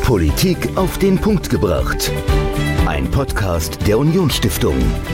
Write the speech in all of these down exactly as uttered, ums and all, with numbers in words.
Politik auf den Punkt gebracht. Ein Podcast der Unionsstiftung.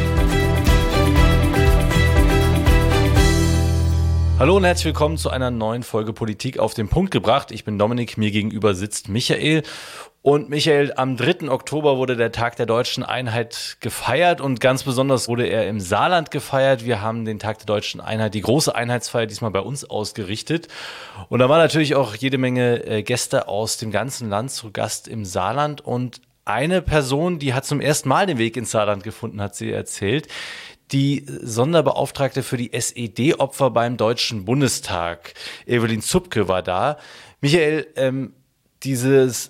Hallo und herzlich willkommen zu einer neuen Folge Politik auf den Punkt gebracht. Ich bin Dominik, mir gegenüber sitzt Michael. Und Michael, am dritten Oktober wurde der Tag der Deutschen Einheit gefeiert und ganz besonders wurde er im Saarland gefeiert. Wir haben den Tag der Deutschen Einheit, die große Einheitsfeier, diesmal bei uns ausgerichtet. Und da waren natürlich auch jede Menge äh, Gäste aus dem ganzen Land zu Gast im Saarland. Und eine Person, die hat zum ersten Mal den Weg ins Saarland gefunden, hat sie erzählt. Die Sonderbeauftragte für die S E D-Opfer beim Deutschen Bundestag, Evelyn Zupke, war da. Michael, ähm, dieses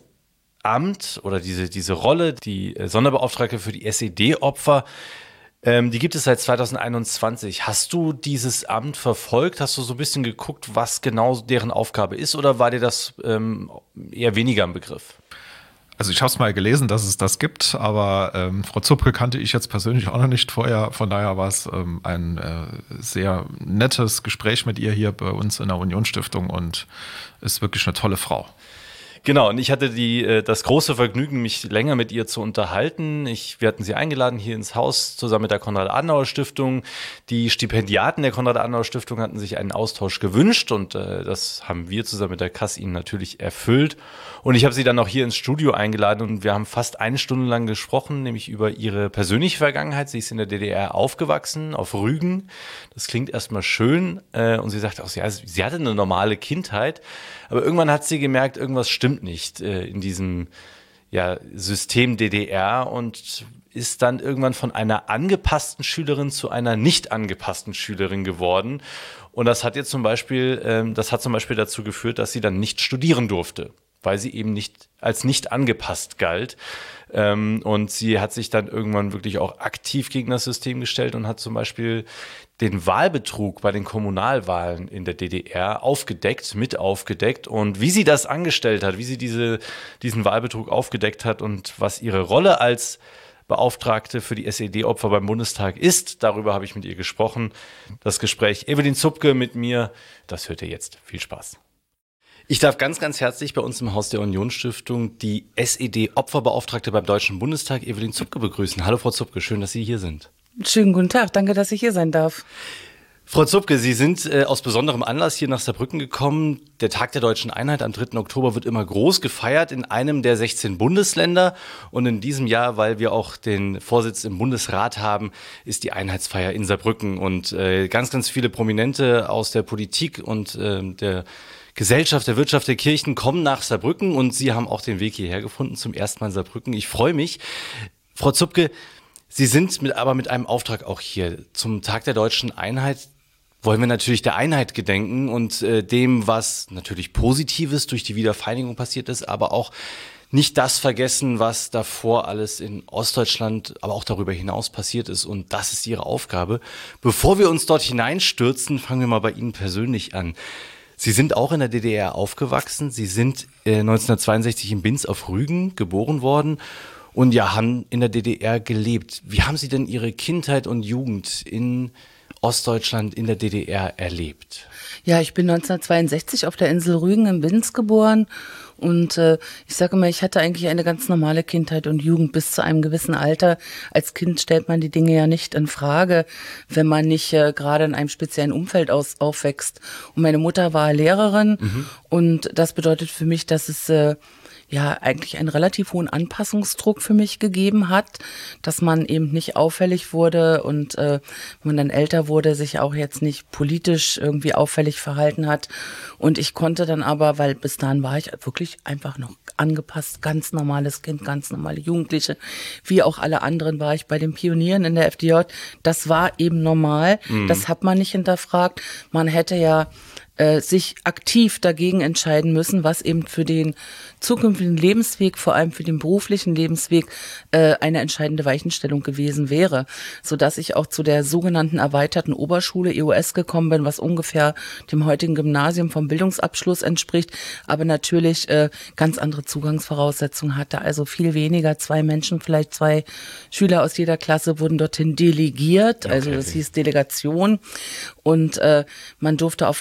Amt oder diese, diese Rolle, die Sonderbeauftragte für die S E D-Opfer, ähm, die gibt es seit zweitausendeinundzwanzig. Hast du dieses Amt verfolgt? Hast du so ein bisschen geguckt, was genau deren Aufgabe ist, oder war dir das ähm, eher weniger im Begriff? Also ich habe es mal gelesen, dass es das gibt, aber ähm, Frau Zupke kannte ich jetzt persönlich auch noch nicht vorher. Von daher war es ähm, ein äh, sehr nettes Gespräch mit ihr hier bei uns in der Unionsstiftung und ist wirklich eine tolle Frau. Genau, und ich hatte die, das große Vergnügen, mich länger mit ihr zu unterhalten. Ich, wir hatten sie eingeladen hier ins Haus zusammen mit der Konrad-Adenauer-Stiftung. Die Stipendiaten der Konrad-Adenauer-Stiftung hatten sich einen Austausch gewünscht und äh, das haben wir zusammen mit der K A S ihnen natürlich erfüllt. Und ich habe sie dann auch hier ins Studio eingeladen und wir haben fast eine Stunde lang gesprochen, nämlich über ihre persönliche Vergangenheit. Sie ist in der D D R aufgewachsen, auf Rügen. Das klingt erstmal schön äh, und sie sagte auch, ja, sie hatte eine normale Kindheit, aber irgendwann hat sie gemerkt, irgendwas stimmt nicht äh, in diesem ja, System D D R und ist dann irgendwann von einer angepassten Schülerin zu einer nicht angepassten Schülerin geworden. Und das hat jetzt zum Beispiel, ähm, das hat zum Beispiel dazu geführt, dass sie dann nicht studieren durfte, weil sie eben nicht als nicht angepasst galt. Ähm, und sie hat sich dann irgendwann wirklich auch aktiv gegen das System gestellt und hat zum Beispiel den Wahlbetrug bei den Kommunalwahlen in der D D R aufgedeckt, mit aufgedeckt. Und wie sie das angestellt hat, wie sie diese, diesen Wahlbetrug aufgedeckt hat und was ihre Rolle als Beauftragte für die S E D-Opfer beim Bundestag ist, darüber habe ich mit ihr gesprochen. Das Gespräch Evelyn Zupke mit mir, das hört ihr jetzt. Viel Spaß. Ich darf ganz, ganz herzlich bei uns im Haus der Unionsstiftung die S E D-Opferbeauftragte beim Deutschen Bundestag, Evelyn Zupke, begrüßen. Hallo Frau Zupke, schön, dass Sie hier sind. Schönen guten Tag, danke, dass ich hier sein darf. Frau Zupke, Sie sind äh, aus besonderem Anlass hier nach Saarbrücken gekommen. Der Tag der Deutschen Einheit am dritten Oktober wird immer groß gefeiert in einem der sechzehn Bundesländer. Und in diesem Jahr, weil wir auch den Vorsitz im Bundesrat haben, ist die Einheitsfeier in Saarbrücken. Und äh, ganz, ganz viele Prominente aus der Politik und äh, der Gesellschaft, der Wirtschaft, der Kirchen kommen nach Saarbrücken und Sie haben auch den Weg hierher gefunden, zum ersten Mal in Saarbrücken. Ich freue mich. Frau Zupke, Sie sind mit, aber mit einem Auftrag auch hier. Zum Tag der Deutschen Einheit wollen wir natürlich der Einheit gedenken und äh, dem, was natürlich Positives durch die Wiedervereinigung passiert ist, aber auch nicht das vergessen, was davor alles in Ostdeutschland, aber auch darüber hinaus passiert ist. Und das ist Ihre Aufgabe. Bevor wir uns dort hineinstürzen, fangen wir mal bei Ihnen persönlich an. Sie sind auch in der D D R aufgewachsen. Sie sind äh, neunzehnhundertzweiundsechzig in Binz auf Rügen geboren worden und ja, haben in der D D R gelebt. Wie haben Sie denn Ihre Kindheit und Jugend in Ostdeutschland, in der D D R erlebt? Ja, ich bin neunzehnhundertzweiundsechzig auf der Insel Rügen in Binz geboren und äh, ich sage mal, ich hatte eigentlich eine ganz normale Kindheit und Jugend bis zu einem gewissen Alter. Als Kind stellt man die Dinge ja nicht in Frage, wenn man nicht äh, gerade in einem speziellen Umfeld aus, aufwächst. Und meine Mutter war Lehrerin mhm. und das bedeutet für mich, dass es äh, ja eigentlich einen relativ hohen Anpassungsdruck für mich gegeben hat, dass man eben nicht auffällig wurde und äh, wenn man dann älter wurde, sich auch jetzt nicht politisch irgendwie auffällig verhalten hat. Und ich konnte dann aber, weil bis dahin war ich wirklich einfach noch angepasst, ganz normales Kind, ganz normale Jugendliche, wie auch alle anderen war ich bei den Pionieren in der F D J. Das war eben normal, mhm. das hat man nicht hinterfragt. Man hätte ja äh, sich aktiv dagegen entscheiden müssen, was eben für den zukünftigen Lebensweg, vor allem für den beruflichen Lebensweg, äh, eine entscheidende Weichenstellung gewesen wäre, sodass ich auch zu der sogenannten erweiterten Oberschule E O S gekommen bin, was ungefähr dem heutigen Gymnasium vom Bildungsabschluss entspricht, aber natürlich äh, ganz andere Zugangsvoraussetzungen hatte, also viel weniger, zwei Menschen, vielleicht zwei Schüler aus jeder Klasse wurden dorthin delegiert, also okay. Das hieß Delegation und äh, man durfte auf keinen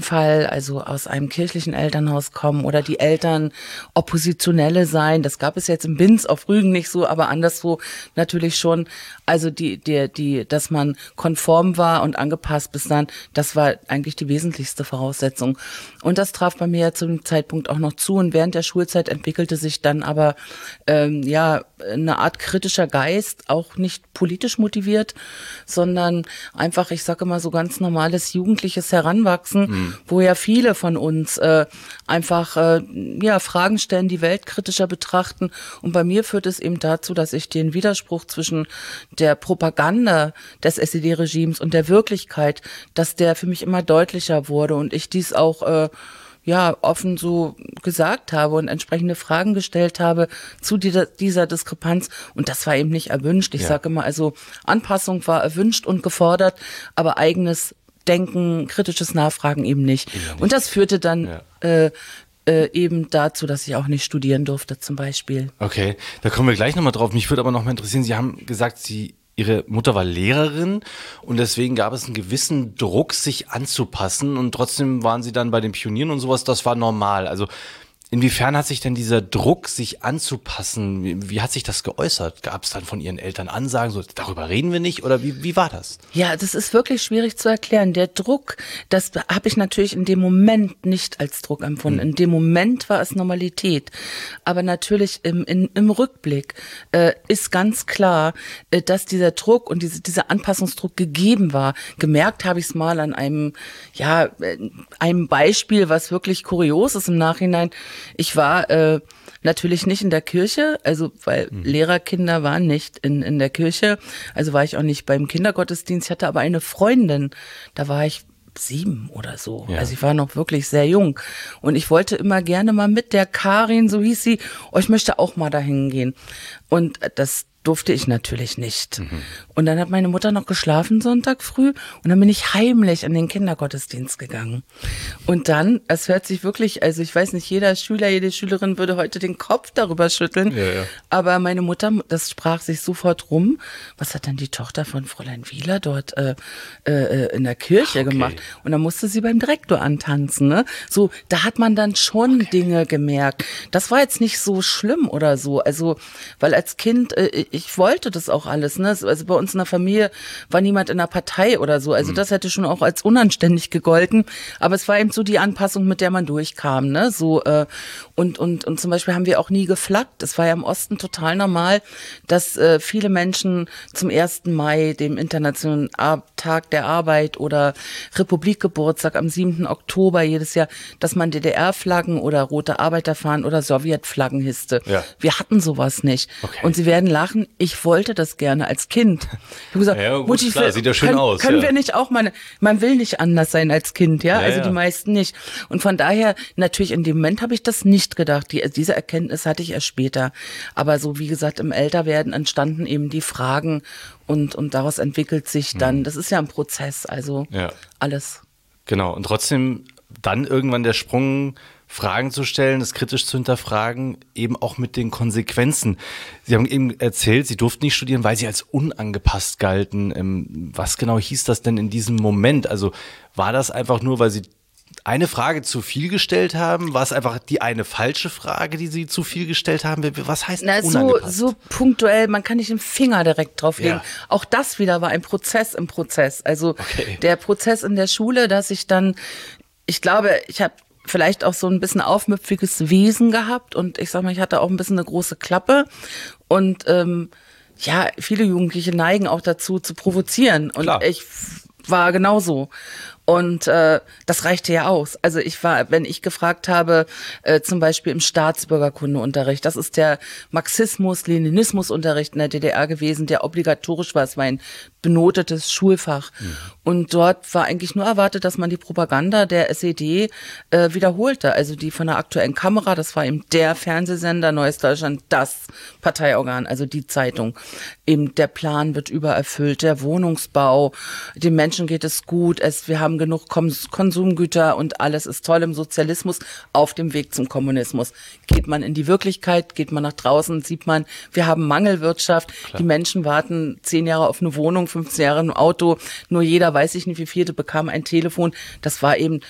Fall also aus einem kirchlichen Elternhaus kommen oder die Eltern Oppositionelle sein. Das gab es jetzt in Binz auf Rügen nicht so, aber anderswo natürlich schon. Also die, die, die, dass man konform war und angepasst bis dann, das war eigentlich die wesentlichste Voraussetzung. Und das traf bei mir ja zum Zeitpunkt auch noch zu. Und während der Schulzeit entwickelte sich dann aber ähm, ja eine Art kritischer Geist, auch nicht politisch motiviert, sondern einfach, ich sage immer so ganz normales jugendliches Heranwachsen, mhm. wo ja viele von uns äh, einfach äh, ja Fragen stellen, die Welt kritischer betrachten. Und bei mir führt es eben dazu, dass ich den Widerspruch zwischen der Propaganda des S E D-Regimes und der Wirklichkeit, dass der für mich immer deutlicher wurde und ich dies auch äh, ja offen so gesagt habe und entsprechende Fragen gestellt habe zu dieser, dieser Diskrepanz. Und das war eben nicht erwünscht. Ich ja. sage immer, also Anpassung war erwünscht und gefordert, aber eigenes Denken, kritisches Nachfragen eben nicht. Ja, nicht. Und das führte dann ja. äh, äh, eben dazu, dass ich auch nicht studieren durfte zum Beispiel. Okay, da kommen wir gleich nochmal drauf. Mich würde aber noch mal interessieren, Sie haben gesagt, Sie Ihre Mutter war Lehrerin und deswegen gab es einen gewissen Druck, sich anzupassen und trotzdem waren Sie dann bei den Pionieren und sowas, das war normal. Also inwiefern hat sich denn dieser Druck, sich anzupassen, wie, wie hat sich das geäußert? Gab es dann von Ihren Eltern Ansagen, so darüber reden wir nicht oder wie, wie war das? Ja, das ist wirklich schwierig zu erklären. Der Druck, das habe ich natürlich in dem Moment nicht als Druck empfunden. Hm. In dem Moment war es Normalität. Aber natürlich im, in, im Rückblick äh, ist ganz klar, äh, dass dieser Druck und diese, dieser Anpassungsdruck gegeben war. Gemerkt habe ich es mal an einem, ja, einem Beispiel, was wirklich kurios ist im Nachhinein. Ich war äh, natürlich nicht in der Kirche, also weil mhm. Lehrerkinder waren nicht in, in der Kirche, also war ich auch nicht beim Kindergottesdienst. Ich hatte aber eine Freundin, da war ich sieben oder so. Ja. Also ich war noch wirklich sehr jung. Und ich wollte immer gerne mal mit der Karin, so hieß sie, oh, ich möchte auch mal dahin gehen. Und das durfte ich natürlich nicht. Mhm. Und dann hat meine Mutter noch geschlafen Sonntag früh und dann bin ich heimlich an den Kindergottesdienst gegangen. Und dann, es hört sich wirklich, also ich weiß nicht, jeder Schüler, jede Schülerin würde heute den Kopf darüber schütteln, ja, ja. aber meine Mutter, das sprach sich sofort rum, was hat dann die Tochter von Fräulein Wieler dort äh, äh, in der Kirche okay. gemacht? Und dann musste sie beim Direktor antanzen. Ne? So, da hat man dann schon okay. Dinge gemerkt. Das war jetzt nicht so schlimm oder so, also, weil als Kind, äh, ich wollte das auch alles, ne? Also bei uns in der Familie war niemand in der Partei oder so. Also das hätte schon auch als unanständig gegolten. Aber es war eben so die Anpassung, mit der man durchkam, ne? So äh, und und und zum Beispiel haben wir auch nie geflaggt. Es war ja im Osten total normal, dass äh, viele Menschen zum ersten Mai, dem Internationalen Tag der Arbeit oder Republikgeburtstag am siebten Oktober jedes Jahr, dass man D D R-Flaggen oder rote Arbeiterfahnen oder Sowjetflaggen hisste. Ja. Wir hatten sowas nicht. Okay. Und Sie werden lachen. Ich wollte das gerne als Kind. Ich habe gesagt, ja, gut, Mutti, klar, sieht ja schön können, aus. Können ja. wir nicht auch mal, man will nicht anders sein als Kind, ja, ja also ja. die meisten nicht. Und von daher, natürlich in dem Moment habe ich das nicht gedacht. Die, diese Erkenntnis hatte ich erst später. Aber so wie gesagt, im Älterwerden entstanden eben die Fragen und, und daraus entwickelt sich dann, das ist ja ein Prozess, also ja. alles. Genau, und trotzdem dann irgendwann der Sprung, Fragen zu stellen, das kritisch zu hinterfragen, eben auch mit den Konsequenzen. Sie haben eben erzählt, Sie durften nicht studieren, weil Sie als unangepasst galten. Was genau hieß das denn in diesem Moment? Also war das einfach nur, weil Sie eine Frage zu viel gestellt haben? War es einfach die eine falsche Frage, die Sie zu viel gestellt haben? Was heißt Na, unangepasst? So, so punktuell, man kann nicht den Finger direkt drauflegen. Ja. Auch das wieder war ein Prozess im Prozess. Also okay. der Prozess in der Schule, dass ich dann, ich glaube, ich habe vielleicht auch so ein bisschen aufmüpfiges Wesen gehabt und ich sag mal, ich hatte auch ein bisschen eine große Klappe und ähm, ja, viele Jugendliche neigen auch dazu zu provozieren und Klar. ich war genauso. Und äh, das reichte ja aus. Also ich war, wenn ich gefragt habe, äh, zum Beispiel im Staatsbürgerkundeunterricht, das ist der Marxismus-Leninismus-Unterricht in der D D R gewesen, der obligatorisch war. Es war ein benotetes Schulfach. Mhm. Und dort war eigentlich nur erwartet, dass man die Propaganda der S E D äh, wiederholte. Also die von der Aktuellen Kamera, das war eben der Fernsehsender, Neues Deutschland, das Parteiorgan, also die Zeitung. Eben der Plan wird übererfüllt, der Wohnungsbau, den Menschen geht es gut, es, wir haben genug Konsumgüter und alles ist toll im Sozialismus auf dem Weg zum Kommunismus. Geht man in die Wirklichkeit, geht man nach draußen, sieht man, wir haben Mangelwirtschaft, Klar. die Menschen warten zehn Jahre auf eine Wohnung, fünfzehn Jahre ein Auto, nur jeder, weiß ich nicht wie viele, bekam ein Telefon. Das war eben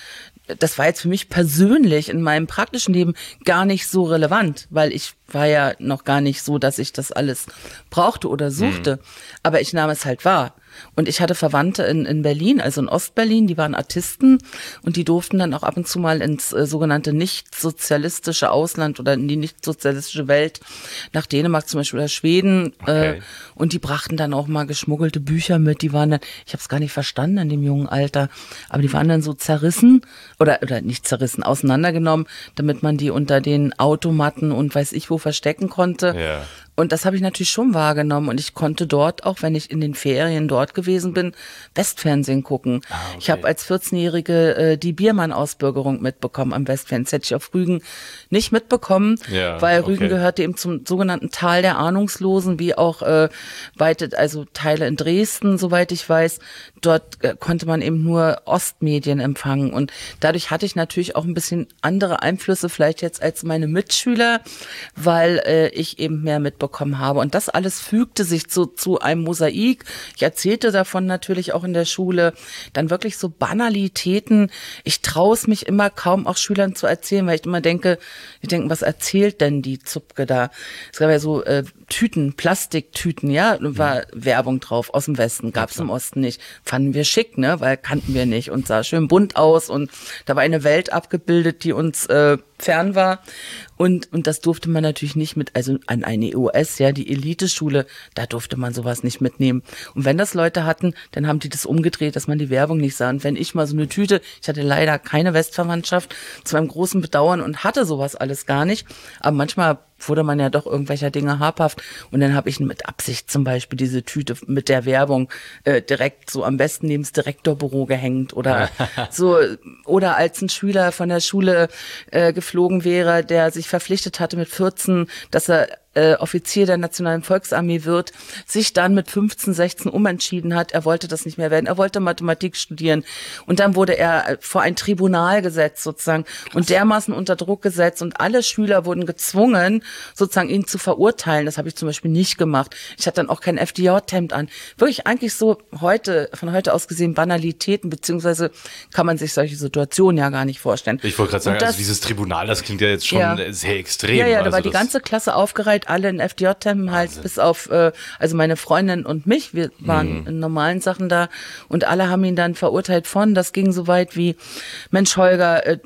das war jetzt für mich persönlich in meinem praktischen Leben gar nicht so relevant, weil ich war ja noch gar nicht so, dass ich das alles brauchte oder suchte. Mhm. Aber ich nahm es halt wahr. Und ich hatte Verwandte in, in Berlin, also in Ostberlin, die waren Artisten und die durften dann auch ab und zu mal ins äh, sogenannte nicht-sozialistische Ausland oder in die nicht-sozialistische Welt, nach Dänemark zum Beispiel oder Schweden. Okay. Äh, und die brachten dann auch mal geschmuggelte Bücher mit. Die waren dann, ich habe es gar nicht verstanden in dem jungen Alter, aber die waren dann so zerrissen oder, oder nicht zerrissen, auseinandergenommen, damit man die unter den Automatten und weiß ich wo verstecken konnte. Ja. Und das habe ich natürlich schon wahrgenommen und ich konnte dort, auch wenn ich in den Ferien dort gewesen bin, Westfernsehen gucken. Ah, okay. Ich habe als vierzehnjährige äh, die Biermann-Ausbürgerung mitbekommen am Westfernsehen. Das hätte ich auf Rügen nicht mitbekommen, ja, weil Rügen okay. gehörte eben zum sogenannten Tal der Ahnungslosen, wie auch äh, weite, also Teile in Dresden, soweit ich weiß. Dort äh, konnte man eben nur Ostmedien empfangen und dadurch hatte ich natürlich auch ein bisschen andere Einflüsse vielleicht jetzt als meine Mitschüler, weil äh, ich eben mehr mitbekommen habe. Und das alles fügte sich zu, zu einem Mosaik. Ich erzählte davon natürlich auch in der Schule. Dann wirklich so Banalitäten. Ich traue es mich immer kaum auch Schülern zu erzählen, weil ich immer denke, die denken, was erzählt denn die Zupke da? Es gab ja so äh, Tüten, Plastiktüten, ja, war ja. Werbung drauf aus dem Westen, gab es ja, im Osten nicht. Fanden wir schick, ne, weil kannten wir nicht und sah schön bunt aus und da war eine Welt abgebildet, die uns äh, fern war. Und, und das durfte man natürlich nicht mit, also an eine E O S, ja, die Eliteschule, da durfte man sowas nicht mitnehmen. Und wenn das Leute hatten, dann haben die das umgedreht, dass man die Werbung nicht sah. Und wenn ich mal so eine Tüte, ich hatte leider keine Westverwandtschaft, zu meinem großen Bedauern und hatte sowas alles gar nicht, aber manchmal wurde man ja doch irgendwelcher Dinge habhaft und dann habe ich mit Absicht zum Beispiel diese Tüte mit der Werbung äh, direkt so am besten neben das Direktorbüro gehängt oder so, oder als ein Schüler von der Schule äh, geflogen wäre, der sich verpflichtet hatte mit vierzehn, dass er äh, Offizier der Nationalen Volksarmee wird, sich dann mit fünfzehn, sechzehn umentschieden hat, er wollte das nicht mehr werden, er wollte Mathematik studieren und dann wurde er vor ein Tribunal gesetzt sozusagen und dermaßen unter Druck gesetzt und alle Schüler wurden gezwungen, sozusagen ihn zu verurteilen. Das habe ich zum Beispiel nicht gemacht. Ich hatte dann auch kein F D J-Hemd an. Wirklich eigentlich so heute, von heute aus gesehen Banalitäten, beziehungsweise kann man sich solche Situationen ja gar nicht vorstellen. Ich wollte gerade sagen, das, also dieses Tribunal, das klingt ja jetzt schon ja, sehr extrem. Ja, ja, da also war die ganze Klasse aufgereiht, alle in F D J-Hemden halt, Wahnsinn. Bis auf, äh, also meine Freundin und mich, wir waren mhm. in normalen Sachen da und alle haben ihn dann verurteilt von, das ging so weit wie, Mensch Holger, äh,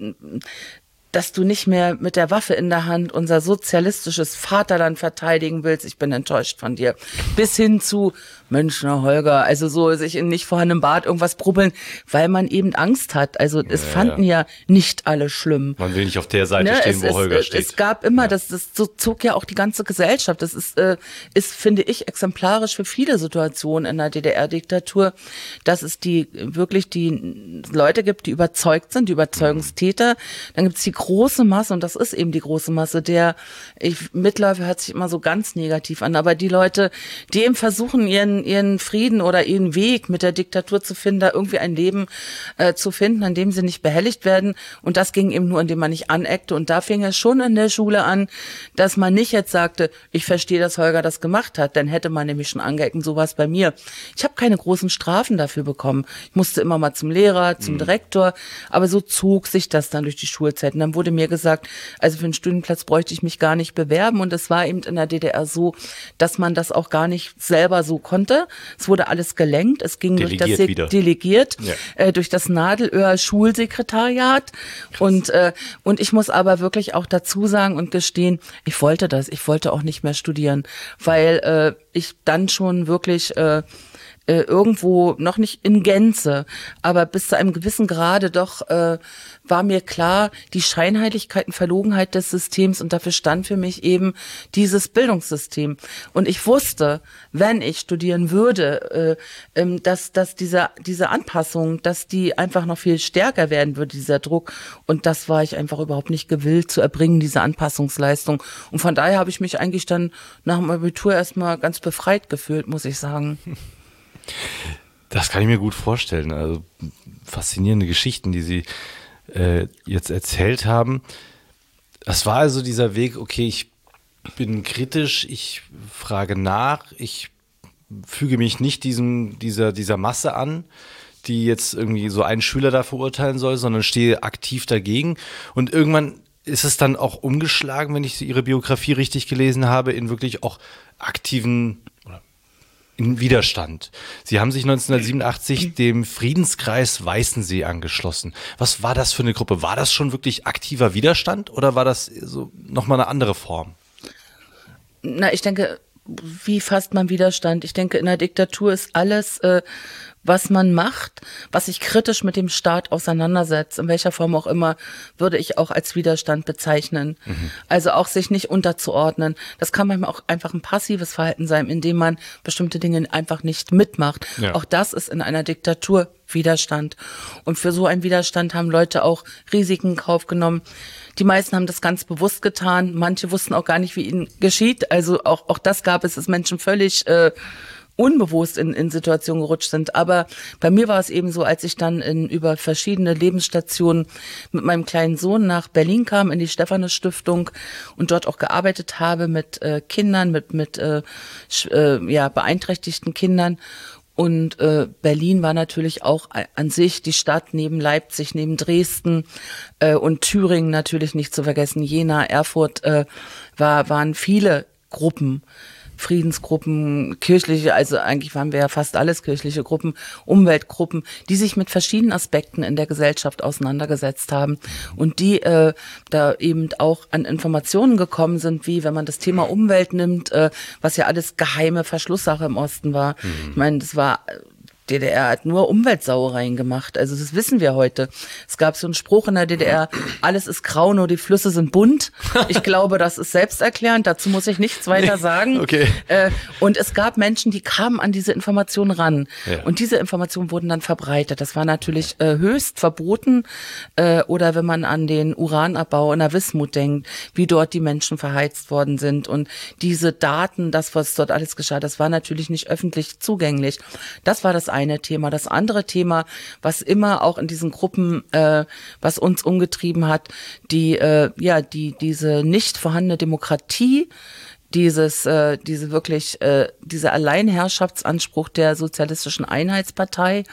dass du nicht mehr mit der Waffe in der Hand unser sozialistisches Vaterland verteidigen willst, ich bin enttäuscht von dir. Bis hin zu, Mensch, na Holger, also so sich in nicht vorhandenem Bad irgendwas brubbeln, weil man eben Angst hat. Also es ja, fanden ja. ja nicht alle schlimm. Man will nicht auf der Seite ne, stehen, es, wo es, Holger es, steht. Es gab immer, ja. das, das so zog ja auch die ganze Gesellschaft. Das ist, äh, ist, finde ich, exemplarisch für viele Situationen in der D D R-Diktatur, dass es die wirklich die Leute gibt, die überzeugt sind, die Überzeugungstäter. Dann gibt es die große Masse, und das ist eben die große Masse, der ich, Mitläufer hört sich immer so ganz negativ an, aber die Leute, die eben versuchen, ihren ihren Frieden oder ihren Weg mit der Diktatur zu finden, da irgendwie ein Leben äh, zu finden, an dem sie nicht behelligt werden. Und das ging eben nur, indem man nicht aneckte. Und da fing es schon in der Schule an, dass man nicht jetzt sagte, ich verstehe, dass Holger das gemacht hat. Dann hätte man nämlich schon angeeckt. Und so war es bei mir. Ich habe keine großen Strafen dafür bekommen. Ich musste immer mal zum Lehrer, zum mhm. Direktor. Aber so zog sich das dann durch die Schulzeit. Und dann wurde mir gesagt, also für einen Studienplatz bräuchte ich mich gar nicht bewerben. Und es war eben in der D D R so, dass man das auch gar nicht selber so konnte. Es wurde alles gelenkt. Es ging delegiert durch das wieder. delegiert ja. äh, durch das Nadelöhr Schulsekretariat. Und äh, und ich muss aber wirklich auch dazu sagen und gestehen, ich wollte das. Ich wollte auch nicht mehr studieren, weil äh, ich dann schon wirklich äh, äh, irgendwo noch nicht in Gänze, aber bis zu einem gewissen Grade doch äh, war mir klar, die Scheinheiligkeit und Verlogenheit des Systems, und dafür stand für mich eben dieses Bildungssystem. Und ich wusste, wenn ich studieren würde, äh, ähm, dass, dass diese, diese Anpassung, dass die einfach noch viel stärker werden würde, dieser Druck. Und das war ich einfach überhaupt nicht gewillt zu erbringen, diese Anpassungsleistung. Und von daher habe ich mich eigentlich dann nach dem Abitur erstmal ganz befreit gefühlt, muss ich sagen. Das kann ich mir gut vorstellen. Also faszinierende Geschichten, die Sie äh, jetzt erzählt haben. Das war also dieser Weg, okay, ich bin kritisch, ich frage nach, ich füge mich nicht diesem, dieser, dieser Masse an, die jetzt irgendwie so einen Schüler da verurteilen soll, sondern stehe aktiv dagegen. Und irgendwann ist es dann auch umgeschlagen, wenn ich Ihre Biografie richtig gelesen habe, in wirklich auch aktiven oder in Widerstand. Sie haben sich neunzehnhundertsiebenundachtzig dem Friedenskreis Weißensee angeschlossen. Was war das für eine Gruppe? War das schon wirklich aktiver Widerstand oder war das so nochmal eine andere Form? Na, ich denke, wie fasst man Widerstand? Ich denke, in der Diktatur ist alles, äh, was man macht, was sich kritisch mit dem Staat auseinandersetzt, in welcher Form auch immer, würde ich auch als Widerstand bezeichnen. Mhm. Also auch sich nicht unterzuordnen. Das kann manchmal auch einfach ein passives Verhalten sein, indem man bestimmte Dinge einfach nicht mitmacht. Ja. Auch das ist in einer Diktatur Widerstand. Und für so einen Widerstand haben Leute auch Risiken in Kauf genommen. Die meisten haben das ganz bewusst getan. Manche wussten auch gar nicht, wie ihnen geschieht. Also auch, auch das gab es, dass Menschen völlig äh, unbewusst in, in Situationen gerutscht sind. Aber bei mir war es eben so, als ich dann in, über verschiedene Lebensstationen mit meinem kleinen Sohn nach Berlin kam, in die Stephanus-Stiftung und dort auch gearbeitet habe mit äh, Kindern, mit, mit äh, äh, ja, beeinträchtigten Kindern. Und äh, Berlin war natürlich auch an sich die Stadt neben Leipzig, neben Dresden äh, und Thüringen natürlich nicht zu vergessen. Jena, Erfurt äh, war, waren viele Gruppen, Friedensgruppen, kirchliche, also eigentlich waren wir ja fast alles kirchliche Gruppen, Umweltgruppen, die sich mit verschiedenen Aspekten in der Gesellschaft auseinandergesetzt haben und die äh, da eben auch an Informationen gekommen sind, wie wenn man das Thema Umwelt nimmt, äh, was ja alles geheime Verschlusssache im Osten war. Mhm. Ich meine, das war D D R hat nur Umweltsauereien gemacht, also das wissen wir heute. Es gab so einen Spruch in der D D R, alles ist grau, nur die Flüsse sind bunt. Ich glaube, das ist selbsterklärend, dazu muss ich nichts weiter sagen. Okay. Äh, und es gab Menschen, die kamen an diese Informationen ran. Ja. Und diese Informationen wurden dann verbreitet. Das war natürlich äh, höchst verboten. Äh, oder wenn man an den Uranabbau in der Wismut denkt, wie dort die Menschen verheizt worden sind. Und diese Daten, das, was dort alles geschah, das war natürlich nicht öffentlich zugänglich. Das war das eine Thema. Das andere Thema, was immer auch in diesen Gruppen, äh, was uns umgetrieben hat, die, äh, ja, die, diese nicht vorhandene Demokratie, dieses, äh, diese wirklich, äh, dieser Alleinherrschaftsanspruch der Sozialistischen Einheitspartei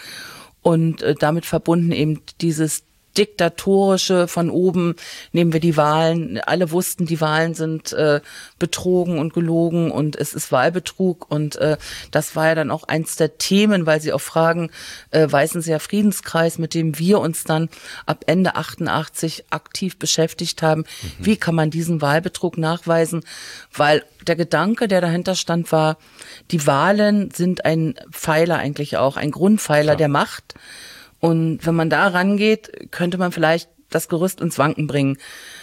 und äh, damit verbunden eben dieses diktatorische von oben, nehmen wir die Wahlen, alle wussten, die Wahlen sind äh, betrogen und gelogen und es ist Wahlbetrug und äh, das war ja dann auch eins der Themen, weil Sie auch fragen, äh, Weißenseer Friedenskreis, mit dem wir uns dann ab Ende achtundachtzig aktiv beschäftigt haben, mhm. wie kann man diesen Wahlbetrug nachweisen, weil der Gedanke, der dahinter stand, war, die Wahlen sind ein Pfeiler eigentlich auch, ein Grundpfeiler Klar. der Macht. Und wenn man da rangeht, könnte man vielleicht das Gerüst ins Wanken bringen.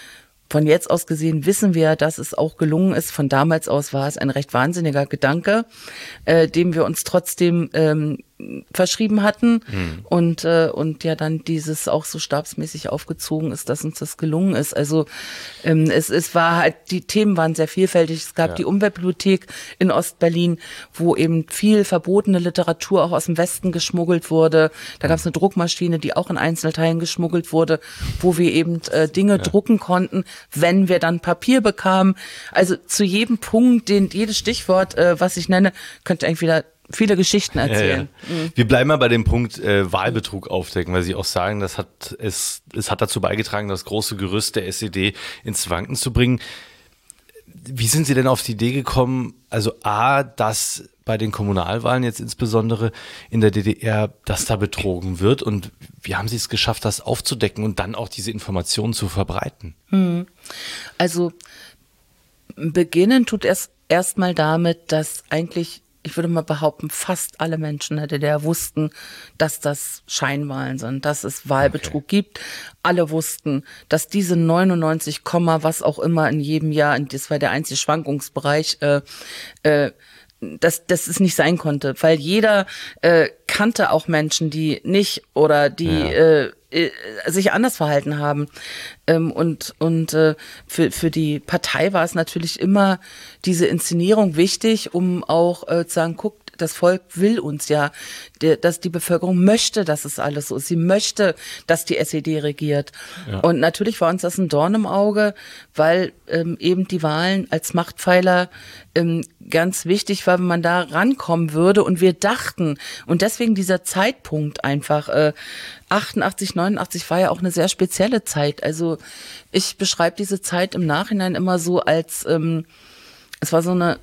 Von jetzt aus gesehen wissen wir, dass es auch gelungen ist. Von damals aus war es ein recht wahnsinniger Gedanke, äh, dem wir uns trotzdem ähm, verschrieben hatten hm. und äh, und ja dann dieses auch so stabsmäßig aufgezogen ist, dass uns das gelungen ist. Also ähm, es es war halt, die Themen waren sehr vielfältig. Es gab ja. die Umweltbibliothek in Ostberlin, wo eben viel verbotene Literatur auch aus dem Westen geschmuggelt wurde. Da gab es eine Druckmaschine, die auch in Einzelteilen geschmuggelt wurde, wo wir eben äh, Dinge ja. drucken konnten, wenn wir dann Papier bekamen. Also zu jedem Punkt, den jedes Stichwort, äh, was ich nenne, könnte eigentlich wieder viele Geschichten erzählen. Ja, ja. Mhm. Wir bleiben mal bei dem Punkt äh, Wahlbetrug aufdecken, weil Sie auch sagen, das hat es, es hat dazu beigetragen, das große Gerüst der S E D ins Wanken zu bringen. Wie sind Sie denn auf die Idee gekommen, also A, dass bei den Kommunalwahlen jetzt insbesondere in der D D R, dass da betrogen wird und wie haben Sie es geschafft, das aufzudecken und dann auch diese Informationen zu verbreiten? Mhm. Also beginnen tut es erstmal damit, dass eigentlich, ich würde mal behaupten, fast alle Menschen in der D D R wussten, dass das Scheinwahlen sind, dass es Wahlbetrug okay. gibt. Alle wussten, dass diese neunundneunzig, was auch immer in jedem Jahr, das war der einzige Schwankungsbereich, äh, äh, dass, dass es nicht sein konnte, weil jeder äh, kannte auch Menschen, die nicht oder die ja. äh, äh, sich anders verhalten haben. Ähm, und und äh, für, für die Partei war es natürlich immer diese Inszenierung wichtig, um auch äh, zu sagen, guckt, das Volk will uns ja, der, dass die Bevölkerung möchte, dass es alles so ist. Sie möchte, dass die S E D regiert. Ja. Und natürlich war uns das ein Dorn im Auge, weil ähm, eben die Wahlen als Machtpfeiler ähm, ganz wichtig war, wenn man da rankommen würde. Und wir dachten, und deswegen dieser Zeitpunkt einfach, äh, achtundachtzig, neunundachtzig war ja auch eine sehr spezielle Zeit. Also ich beschreibe diese Zeit im Nachhinein immer so als, ähm, es war so eine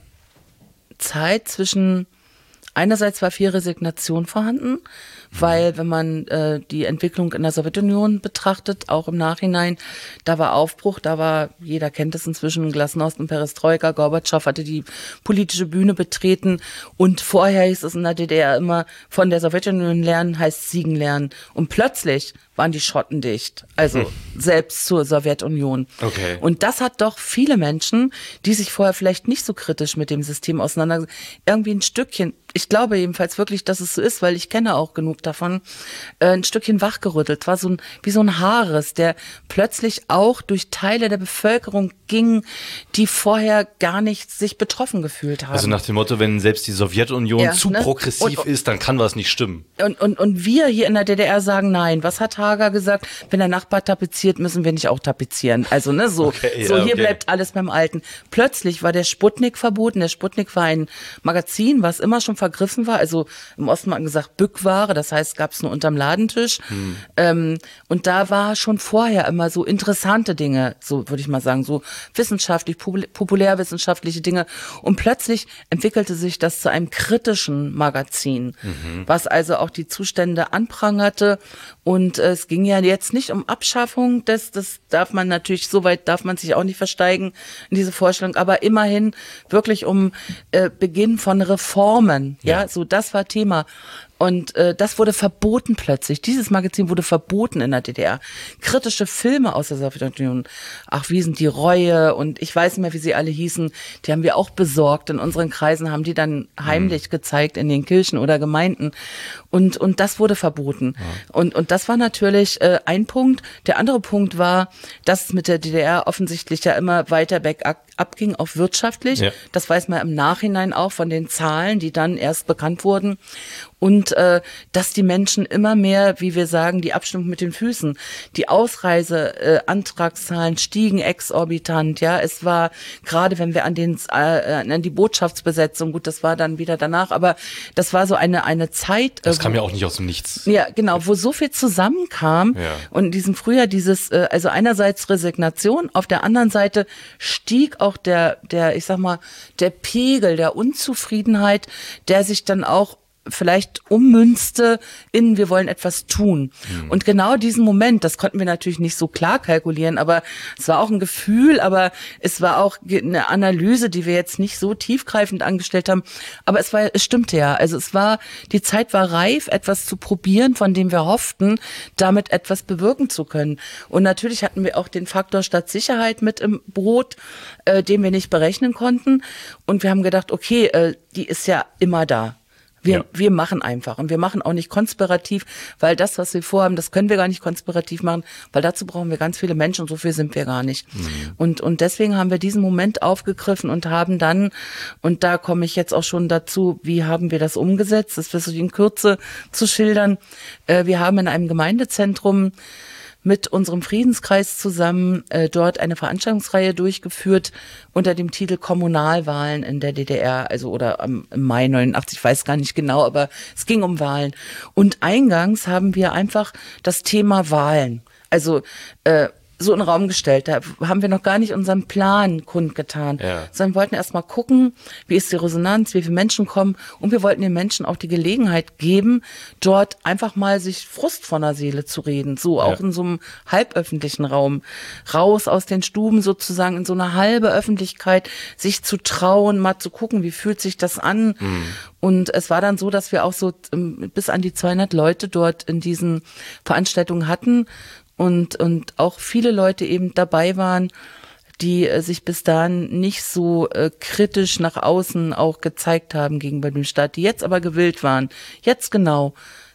Zeit zwischen, einerseits war viel Resignation vorhanden, weil wenn man äh, die Entwicklung in der Sowjetunion betrachtet, auch im Nachhinein, da war Aufbruch, da war, jeder kennt es inzwischen, Glasnost und Perestroika, Gorbatschow hatte die politische Bühne betreten und vorher hieß es in der D D R immer, von der Sowjetunion lernen heißt siegen lernen und plötzlich waren die Schotten dicht, also hm. selbst zur Sowjetunion. Okay. Und das hat doch viele Menschen, die sich vorher vielleicht nicht so kritisch mit dem System auseinandergesetzt, irgendwie ein Stückchen, ich glaube jedenfalls wirklich, dass es so ist, weil ich kenne auch genug davon, äh, ein Stückchen wachgerüttelt, war so ein, wie so ein Haares, der plötzlich auch durch Teile der Bevölkerung ging, die vorher gar nicht sich betroffen gefühlt haben. Also nach dem Motto, wenn selbst die Sowjetunion ja, zu ne? progressiv und, ist, dann kann was nicht stimmen. Und, und, und wir hier in der D D R sagen nein. Was hat Hager gesagt? Wenn der Nachbar tapeziert, müssen wir nicht auch tapezieren. Also ne, so, okay, so ja, hier okay. bleibt alles beim Alten. Plötzlich war der Sputnik verboten. Der Sputnik war ein Magazin, was immer schon vergriffen war. Also im Osten hat man gesagt Bückware, das heißt, gab es nur unterm Ladentisch. Hm. Ähm, und da war schon vorher immer so interessante Dinge, so würde ich mal sagen, so wissenschaftlich, populärwissenschaftliche Dinge. Und plötzlich entwickelte sich das zu einem kritischen Magazin, mhm. was also auch die Zustände anprangerte. Und äh, es ging ja jetzt nicht um Abschaffung, das, das darf man natürlich, so weit darf man sich auch nicht versteigen in diese Vorstellung, aber immerhin wirklich um äh, Beginn von Reformen. Ja, ja so das war Thema. Und äh, das wurde verboten plötzlich. Dieses Magazin wurde verboten in der D D R. Kritische Filme aus der Sowjetunion. Ach, wie sind die Reue? Und ich weiß nicht mehr, wie sie alle hießen. Die haben wir auch besorgt. In unseren Kreisen haben die dann heimlich mhm. gezeigt in den Kirchen oder Gemeinden. Und und das wurde verboten. Ja. Und und das war natürlich äh, ein Punkt. Der andere Punkt war, dass es mit der D D R offensichtlich ja immer weiter bergab abging, auch wirtschaftlich. Ja. Das weiß man im Nachhinein auch von den Zahlen, die dann erst bekannt wurden. Und äh, dass die Menschen immer mehr, wie wir sagen, die Abstimmung mit den Füßen, die Ausreiseantragszahlen äh, stiegen exorbitant. Ja, es war gerade, wenn wir an den äh, an die Botschaftsbesetzung, gut, das war dann wieder danach, aber das war so eine eine Zeit. Das äh, kam ja auch nicht aus dem Nichts. Ja, genau, wo so viel zusammenkam ja. und in diesem Frühjahr dieses, äh, also einerseits Resignation, auf der anderen Seite stieg auch der der, ich sag mal, der Pegel der Unzufriedenheit, der sich dann auch vielleicht ummünzte in, wir wollen etwas tun. Mhm. Und genau diesen Moment, das konnten wir natürlich nicht so klar kalkulieren, aber es war auch ein Gefühl, aber es war auch eine Analyse, die wir jetzt nicht so tiefgreifend angestellt haben, aber es war, es stimmte ja. Also es war, die Zeit war reif, etwas zu probieren, von dem wir hofften, damit etwas bewirken zu können. Und natürlich hatten wir auch den Faktor Stadtsicherheit mit im Boot, äh, den wir nicht berechnen konnten. Und wir haben gedacht, okay, äh, die ist ja immer da. Wir, ja. wir machen einfach und wir machen auch nicht konspirativ, weil das, was wir vorhaben, das können wir gar nicht konspirativ machen, weil dazu brauchen wir ganz viele Menschen und so viel sind wir gar nicht. Mhm. Und, und deswegen haben wir diesen Moment aufgegriffen und haben dann, und da komme ich jetzt auch schon dazu, wie haben wir das umgesetzt, das versuche ich in Kürze zu schildern. Äh, wir haben in einem Gemeindezentrum mit unserem Friedenskreis zusammen äh, dort eine Veranstaltungsreihe durchgeführt unter dem Titel Kommunalwahlen in der D D R, also oder am, im Mai neunundachtzig, ich weiß gar nicht genau, aber es ging um Wahlen. Und eingangs haben wir einfach das Thema Wahlen, also äh, so in den Raum gestellt. Da haben wir noch gar nicht unseren Plan kundgetan, ja. sondern wollten erst mal gucken, wie ist die Resonanz, wie viele Menschen kommen und wir wollten den Menschen auch die Gelegenheit geben, dort einfach mal sich Frust von der Seele zu reden, so ja. auch in so einem halböffentlichen Raum, raus aus den Stuben sozusagen in so eine halbe Öffentlichkeit, sich zu trauen, mal zu gucken, wie fühlt sich das an. Mhm. Und es war dann so, dass wir auch so bis an die zweihundert Leute dort in diesen Veranstaltungen hatten. Und, und auch viele Leute eben dabei waren, die äh, sich bis dahin nicht so äh, kritisch nach außen auch gezeigt haben gegenüber dem Staat, die jetzt aber gewillt waren, jetzt genau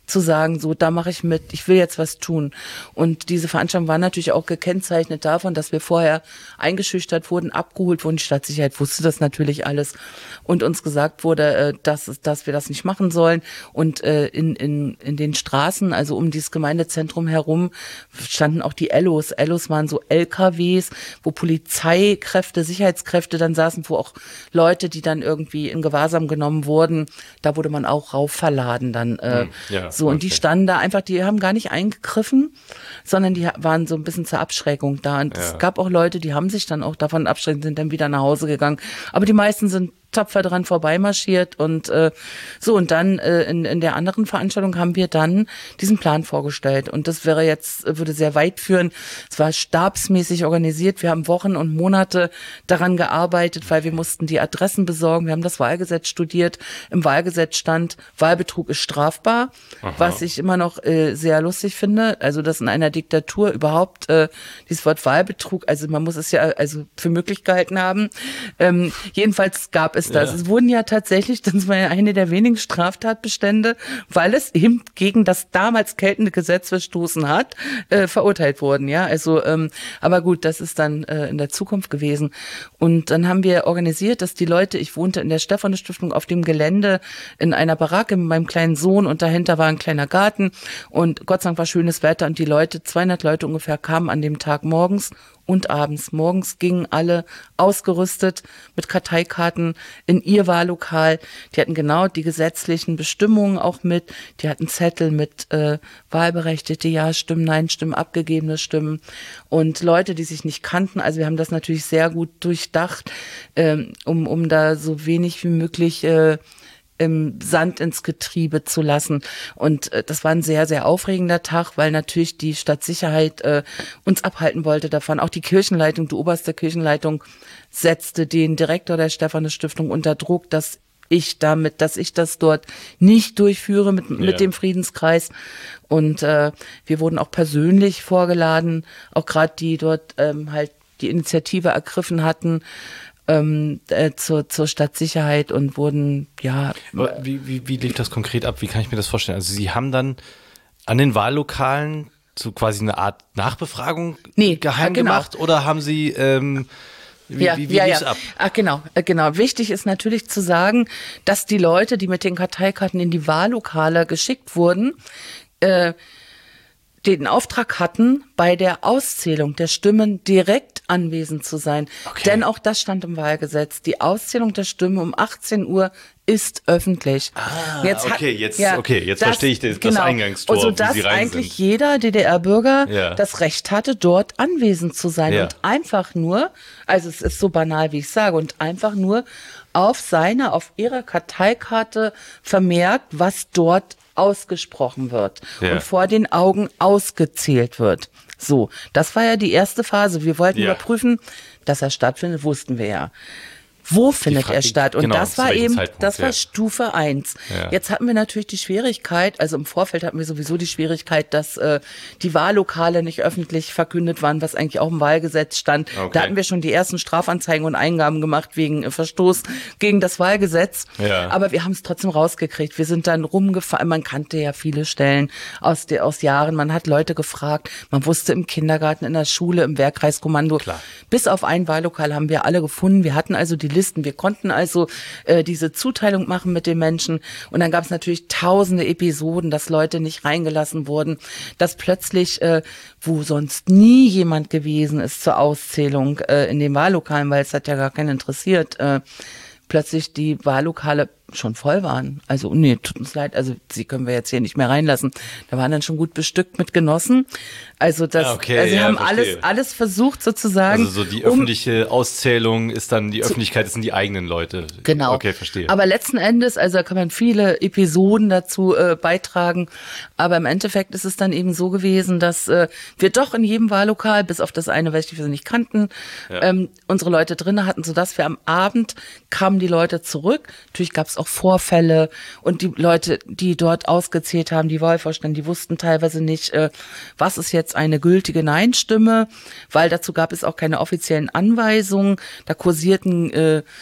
zu sagen, so, da mache ich mit, ich will jetzt was tun. Und diese Veranstaltung war natürlich auch gekennzeichnet davon, dass wir vorher eingeschüchtert wurden, abgeholt wurden. Die Stadtsicherheit wusste das natürlich alles und uns gesagt wurde, dass, dass wir das nicht machen sollen. Und in, in, in den Straßen, also um dieses Gemeindezentrum herum, standen auch die Ellos. Ellos waren so L K Ws, wo Polizeikräfte, Sicherheitskräfte dann saßen, wo auch Leute, die dann irgendwie in Gewahrsam genommen wurden, da wurde man auch rauf verladen dann. Hm, ja. So, und okay. Die standen da einfach, die haben gar nicht eingegriffen, sondern die waren so ein bisschen zur Abschreckung da. Und ja. Es gab auch Leute, die haben sich dann auch davon abschrecken, sind dann wieder nach Hause gegangen. Aber die meisten sind tapfer dran vorbeimarschiert und äh, so und dann äh, in, in der anderen Veranstaltung haben wir dann diesen Plan vorgestellt und das wäre jetzt, würde sehr weit führen. Es war stabsmäßig organisiert, wir haben Wochen und Monate daran gearbeitet, weil wir mussten die Adressen besorgen, wir haben das Wahlgesetz studiert, im Wahlgesetz stand, Wahlbetrug ist strafbar, aha. Was ich immer noch äh, sehr lustig finde, also dass in einer Diktatur überhaupt äh, dieses Wort Wahlbetrug, also man muss es ja also für möglich gehalten haben, ähm, jedenfalls gab es das. Ja. Es wurden ja tatsächlich, das war ja eine der wenigen Straftatbestände, weil es eben gegen das damals geltende Gesetz verstoßen hat, äh, verurteilt worden, ja. Also, ähm, aber gut, das ist dann äh, in der Zukunft gewesen. Und dann haben wir organisiert, dass die Leute, ich wohnte in der Stephanus-Stiftung auf dem Gelände in einer Baracke mit meinem kleinen Sohn und dahinter war ein kleiner Garten und Gott sei Dank war schönes Wetter und die Leute, zweihundert Leute ungefähr, kamen an dem Tag morgens und abends. Morgens gingen alle ausgerüstet mit Karteikarten in ihr Wahllokal. Die hatten genau die gesetzlichen Bestimmungen auch mit. Die hatten Zettel mit äh, wahlberechtigte Ja-Stimmen, Nein-Stimmen, abgegebene Stimmen und Leute, die sich nicht kannten. Also wir haben das natürlich sehr gut durchdacht, ähm, um, um da so wenig wie möglich äh, im Sand ins Getriebe zu lassen. Und äh, das war ein sehr, sehr aufregender Tag, weil natürlich die Stadtsicherheit äh, uns abhalten wollte davon. Auch die Kirchenleitung, die oberste Kirchenleitung setzte den Direktor der Stephanus-Stiftung unter Druck, dass ich damit, dass ich das dort nicht durchführe mit, mit ja. dem Friedenskreis. Und äh, wir wurden auch persönlich vorgeladen, auch gerade die dort ähm, halt die Initiative ergriffen hatten, Ähm, äh, zur, zur Stadtsicherheit und wurden, ja. Wie, wie, wie lief das konkret ab? Wie kann ich mir das vorstellen? Also Sie haben dann an den Wahllokalen so quasi eine Art Nachbefragung nee, geheim genau. gemacht oder haben Sie, ähm, wie, ja, wie, wie ja, lief's ja. ab? Ach, genau, genau. Wichtig ist natürlich zu sagen, dass die Leute, die mit den Karteikarten in die Wahllokale geschickt wurden, äh, den Auftrag hatten, bei der Auszählung der Stimmen direkt anwesend zu sein. Okay. Denn auch das stand im Wahlgesetz. Die Auszählung der Stimmen um achtzehn Uhr ist öffentlich. Ah, jetzt okay, hat, jetzt, ja, okay, jetzt das, verstehe ich das, genau. das Eingangstor, also, wie dass Sie rein eigentlich sind. jeder D D R-Bürger ja. das Recht hatte, dort anwesend zu sein ja. und einfach nur, also es ist so banal, wie ich sage, und einfach nur auf seiner, auf ihrer Karteikarte vermerkt, was dort ausgesprochen wird ja. und vor den Augen ausgezählt wird. So, das war ja die erste Phase. Wir wollten ja. überprüfen, dass er stattfindet, wussten wir ja. Wo findet Frage, er statt? Und genau, das war eben, Zeitpunkt, das war ja. Stufe eins. Ja. Jetzt hatten wir natürlich die Schwierigkeit, also im Vorfeld hatten wir sowieso die Schwierigkeit, dass äh, die Wahllokale nicht öffentlich verkündet waren, was eigentlich auch im Wahlgesetz stand. Okay. Da hatten wir schon die ersten Strafanzeigen und Eingaben gemacht wegen äh, Verstoß gegen das Wahlgesetz. Ja. Aber wir haben es trotzdem rausgekriegt. Wir sind dann rumgefahren. Man kannte ja viele Stellen aus, der, aus Jahren. Man hat Leute gefragt. Man wusste im Kindergarten, in der Schule, im Wehrkreiskommando. Klar. Bis auf ein Wahllokal haben wir alle gefunden. Wir hatten also die Listen. Wir konnten also äh, diese Zuteilung machen mit den Menschen. Und dann gab es natürlich tausende Episoden, dass Leute nicht reingelassen wurden, dass plötzlich, äh, wo sonst nie jemand gewesen ist zur Auszählung äh, in den Wahllokalen, weil es hat ja gar keinen interessiert, äh, plötzlich die Wahllokale schon voll waren. Also, nee, tut uns leid, also sie können wir jetzt hier nicht mehr reinlassen. Da waren dann schon gut bestückt mit Genossen. Also das, okay, also sie ja, haben verstehe. alles, alles versucht sozusagen. Also so die um, öffentliche Auszählung ist dann, die Öffentlichkeit, das sind die eigenen Leute. Genau. Okay, verstehe. Aber letzten Endes, also da kann man viele Episoden dazu äh, beitragen. Aber im Endeffekt ist es dann eben so gewesen, dass äh, wir doch in jedem Wahllokal, bis auf das eine, welches wir nicht kannten, ja. ähm, unsere Leute drin hatten, sodass wir am Abend kamen die Leute zurück. Natürlich gab es auch Vorfälle und die Leute, die dort ausgezählt haben, die Wahlvorstände, die wussten teilweise nicht, äh, was ist jetzt eine gültige Nein-Stimme, weil dazu gab es auch keine offiziellen Anweisungen. Da kursierten äh,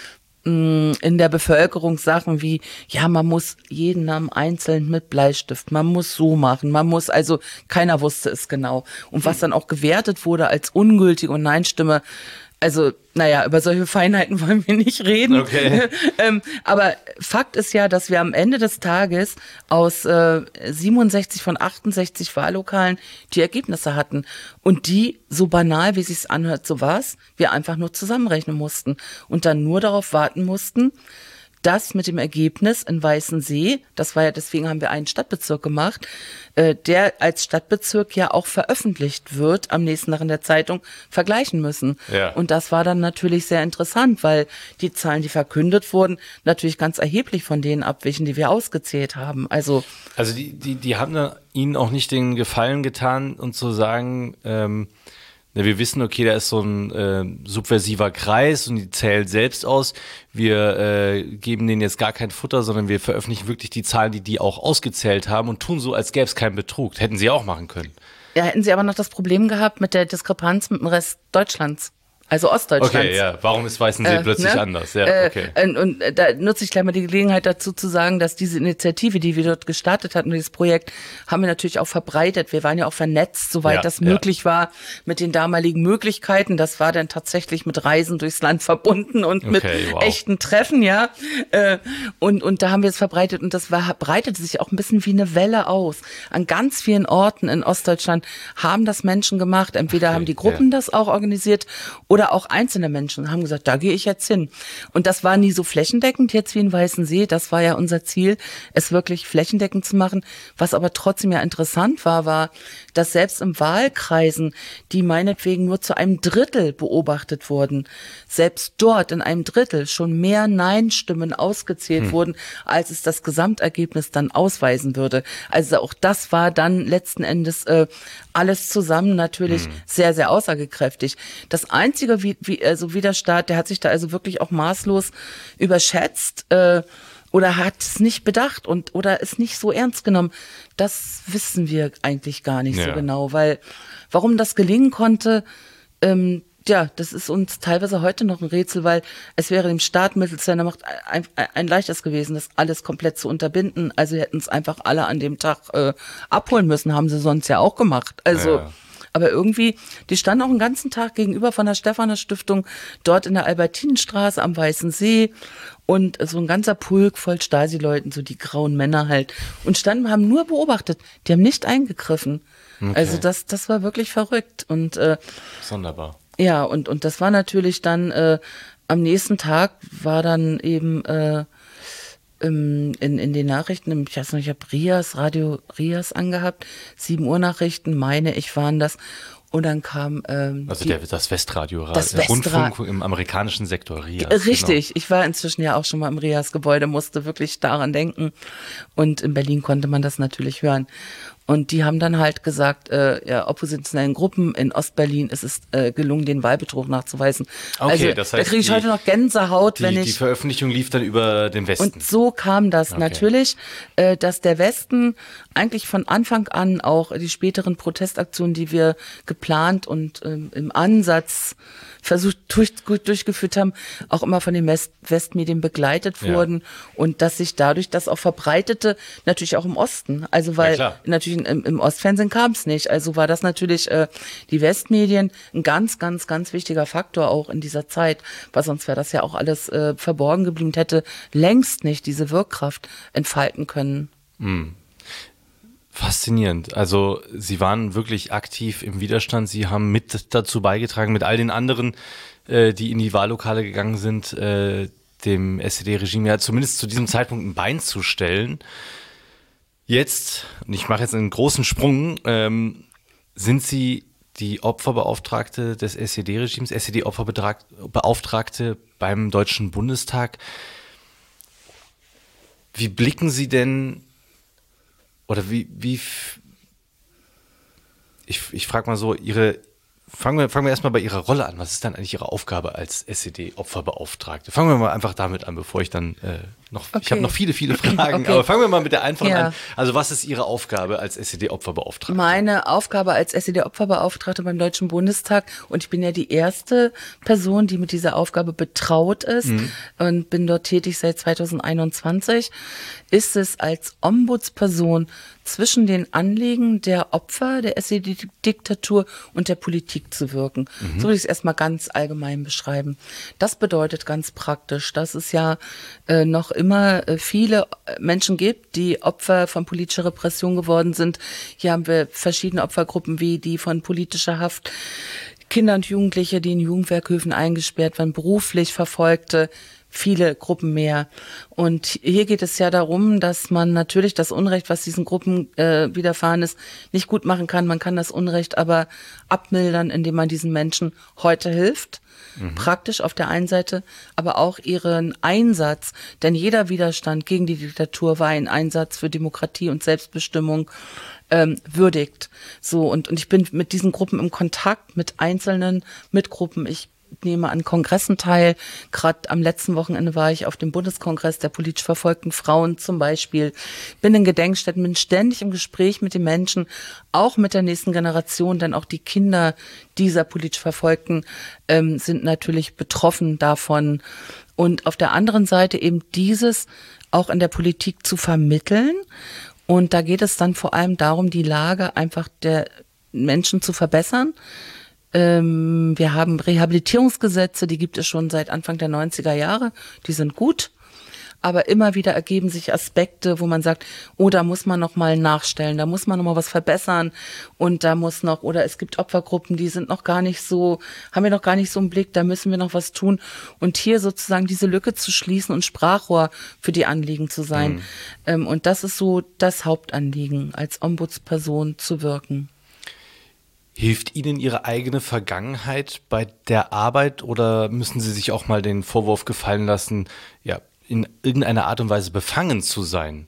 mh, in der Bevölkerung Sachen wie, ja, man muss jeden Namen einzeln mit Bleistift, man muss so machen, man muss, also keiner wusste es genau. Und was dann auch gewertet wurde als ungültige und Nein-Stimme, also, naja, über solche Feinheiten wollen wir nicht reden. Okay. ähm, aber Fakt ist ja, dass wir am Ende des Tages aus äh, siebenundsechzig von achtundsechzig Wahllokalen die Ergebnisse hatten. Und die, so banal wie es sich anhört, so war's, wir einfach nur zusammenrechnen mussten und dann nur darauf warten mussten, dass mit dem Ergebnis in Weißensee, das war ja, deswegen haben wir einen Stadtbezirk gemacht, äh, der als Stadtbezirk ja auch veröffentlicht wird, am nächsten Tag in der Zeitung, vergleichen müssen. Ja. Und das war dann natürlich sehr interessant, weil die Zahlen, die verkündet wurden, natürlich ganz erheblich von denen abwichen, die wir ausgezählt haben. Also, Also die, die, die haben da ihnen auch nicht den Gefallen getan und zu sagen, ähm, ja, wir wissen, okay, da ist so ein äh, subversiver Kreis und die zählen selbst aus. Wir äh, geben denen jetzt gar kein Futter, sondern wir veröffentlichen wirklich die Zahlen, die die auch ausgezählt haben und tun so, als gäbe es keinen Betrug. Hätten sie auch machen können. ja, hätten sie aber noch das Problem gehabt mit der Diskrepanz mit dem Rest Deutschlands. Also Ostdeutschlands. Okay, ja. Warum ist Weißensee Äh, plötzlich ne? anders? Ja, Äh, okay. Und, und äh, da nutze ich gleich mal die Gelegenheit dazu zu sagen, dass diese Initiative, die wir dort gestartet hatten, dieses Projekt, haben wir natürlich auch verbreitet. Wir waren ja auch vernetzt, soweit Ja, das ja. möglich war, mit den damaligen Möglichkeiten. Das war dann tatsächlich mit Reisen durchs Land verbunden und mit Okay, wow. echten Treffen, ja. Äh, Und, und da haben wir es verbreitet und das war, breitete sich auch ein bisschen wie eine Welle aus. An ganz vielen Orten in Ostdeutschland haben das Menschen gemacht. Entweder Okay, haben die Gruppen ja. das auch organisiert oder auch einzelne Menschen haben gesagt, da gehe ich jetzt hin. Und das war nie so flächendeckend jetzt wie in Weißensee. Das war ja unser Ziel, es wirklich flächendeckend zu machen. Was aber trotzdem ja interessant war, war, dass selbst im Wahlkreisen, die meinetwegen nur zu einem Drittel beobachtet wurden, selbst dort in einem Drittel schon mehr Nein-Stimmen ausgezählt Hm. wurden, als es das Gesamtergebnis dann ausweisen würde. Also auch das war dann letzten Endes äh, alles zusammen natürlich Hm. sehr, sehr aussagekräftig. Das einzige, wie, wie, also Widerstaat, der hat sich da also wirklich auch maßlos überschätzt äh, oder hat es nicht bedacht und oder ist nicht so ernst genommen. Das wissen wir eigentlich gar nicht Ja. so genau, weil warum das gelingen konnte, ähm, ja, das ist uns teilweise heute noch ein Rätsel, weil es wäre dem Staat mittels seiner Macht ein, ein, ein leichtes gewesen, das alles komplett zu unterbinden. Also hätten es einfach alle an dem Tag äh, abholen müssen, haben sie sonst ja auch gemacht. Also Ja. Aber irgendwie, die standen auch einen ganzen Tag gegenüber von der Stephaner Stiftung, dort in der Albertinenstraße am Weißen See und so ein ganzer Pulk voll Stasi-Leuten, so die grauen Männer halt, und standen, haben nur beobachtet, die haben nicht eingegriffen. Okay. Also das, das war wirklich verrückt und äh, Sonderbar. ja, und, und das war natürlich dann, äh, am nächsten Tag war dann eben äh, im, in, in den Nachrichten, ich weiß noch, ich habe Rias, Radio Rias angehabt, sieben Uhr Nachrichten, meine ich, waren das. Und dann kam ähm, Also die, der, das Westradio, Das der Westra- Rundfunk im amerikanischen Sektor Rias. Richtig, ich war inzwischen ja auch schon mal im Rias-Gebäude, musste wirklich daran denken. Und in Berlin konnte man das natürlich hören. Und die haben dann halt gesagt, äh, ja, oppositionellen Gruppen in Ostberlin ist es äh, gelungen, den Wahlbetrug nachzuweisen. Okay, also das da heißt, kriege ich die- heute noch Gänsehaut, Die, wenn die ich... Veröffentlichung lief dann über den Westen. Und so kam das Okay. natürlich, äh, dass der Westen eigentlich von Anfang an auch die späteren Protestaktionen, die wir geplant und ähm, im Ansatz versucht durch, gut durchgeführt haben, auch immer von den West Westmedien begleitet Ja. wurden und dass sich dadurch das auch verbreitete, natürlich auch im Osten. Also weil klar. natürlich im, im Ostfernsehen kam es nicht. Also war das natürlich äh, die Westmedien ein ganz, ganz, ganz wichtiger Faktor auch in dieser Zeit, weil sonst wäre das ja auch alles äh, verborgen geblieben, hätte längst nicht diese Wirkkraft entfalten können. Faszinierend. Also Sie waren wirklich aktiv im Widerstand. Sie haben mit dazu beigetragen, mit all den anderen, äh, die in die Wahllokale gegangen sind, äh, dem S E D-Regime ja zumindest zu diesem Zeitpunkt ein Bein zu stellen. Jetzt, und ich mache jetzt einen großen Sprung, ähm, sind Sie die Opferbeauftragte des S E D-Regimes, S E D-Opferbeauftragte beim Deutschen Bundestag. Wie blicken Sie denn Oder wie, wie, f- ich, ich frage mal so, Ihre, fangen wir, fangen wir erstmal bei Ihrer Rolle an. Was ist dann eigentlich Ihre Aufgabe als S E D-Opferbeauftragte? Fangen wir mal einfach damit an, bevor ich dann äh, Noch, Okay. Ich habe noch viele, viele Fragen, Okay. aber fangen wir mal mit der einfachen Ja. an. Also was ist Ihre Aufgabe als S E D-Opferbeauftragte? Meine Aufgabe als S E D-Opferbeauftragte beim Deutschen Bundestag, und ich bin ja die erste Person, die mit dieser Aufgabe betraut ist und bin dort tätig seit zweitausendeinundzwanzig, ist es als Ombudsperson zwischen den Anliegen der Opfer der S E D-Diktatur und der Politik zu wirken. So würde ich es erstmal ganz allgemein beschreiben. Das bedeutet ganz praktisch, dass es ja äh, noch immer äh, viele Menschen gibt, die Opfer von politischer Repression geworden sind. Hier haben wir verschiedene Opfergruppen wie die von politischer Haft, Kinder und Jugendliche, die in Jugendwerkhöfen eingesperrt werden, beruflich Verfolgte, viele Gruppen mehr. Und hier geht es ja darum, dass man natürlich das Unrecht, was diesen Gruppen äh, widerfahren ist, nicht gut machen kann. Man kann das Unrecht aber abmildern, indem man diesen Menschen heute hilft. Mhm. Praktisch auf der einen Seite, aber auch ihren Einsatz. Denn jeder Widerstand gegen die Diktatur war ein Einsatz für Demokratie und Selbstbestimmung ähm, würdigt. So, und, und ich bin mit diesen Gruppen im Kontakt, mit Einzelnen, mit Gruppen. Ich nehme an Kongressen teil. Gerade am letzten Wochenende war ich auf dem Bundeskongress der politisch verfolgten Frauen zum Beispiel. Bin in Gedenkstätten, bin ständig im Gespräch mit den Menschen, auch mit der nächsten Generation, denn auch die Kinder dieser politisch Verfolgten ähm, sind natürlich betroffen davon. Und auf der anderen Seite eben dieses auch in der Politik zu vermitteln. Und da geht es dann vor allem darum, die Lage einfach der Menschen zu verbessern. Wir haben Rehabilitierungsgesetze, die gibt es schon seit Anfang der neunziger Jahre, die sind gut, aber immer wieder ergeben sich Aspekte, wo man sagt, oh, da muss man noch mal nachstellen, da muss man noch mal was verbessern und da muss noch, oder es gibt Opfergruppen, die sind noch gar nicht so, haben wir noch gar nicht so im Blick, da müssen wir noch was tun und hier sozusagen diese Lücke zu schließen und Sprachrohr für die Anliegen zu sein. Mhm. Und das ist so das Hauptanliegen, als Ombudsperson zu wirken. Hilft Ihnen Ihre eigene Vergangenheit bei der Arbeit oder müssen Sie sich auch mal den Vorwurf gefallen lassen, ja, in irgendeiner Art und Weise befangen zu sein?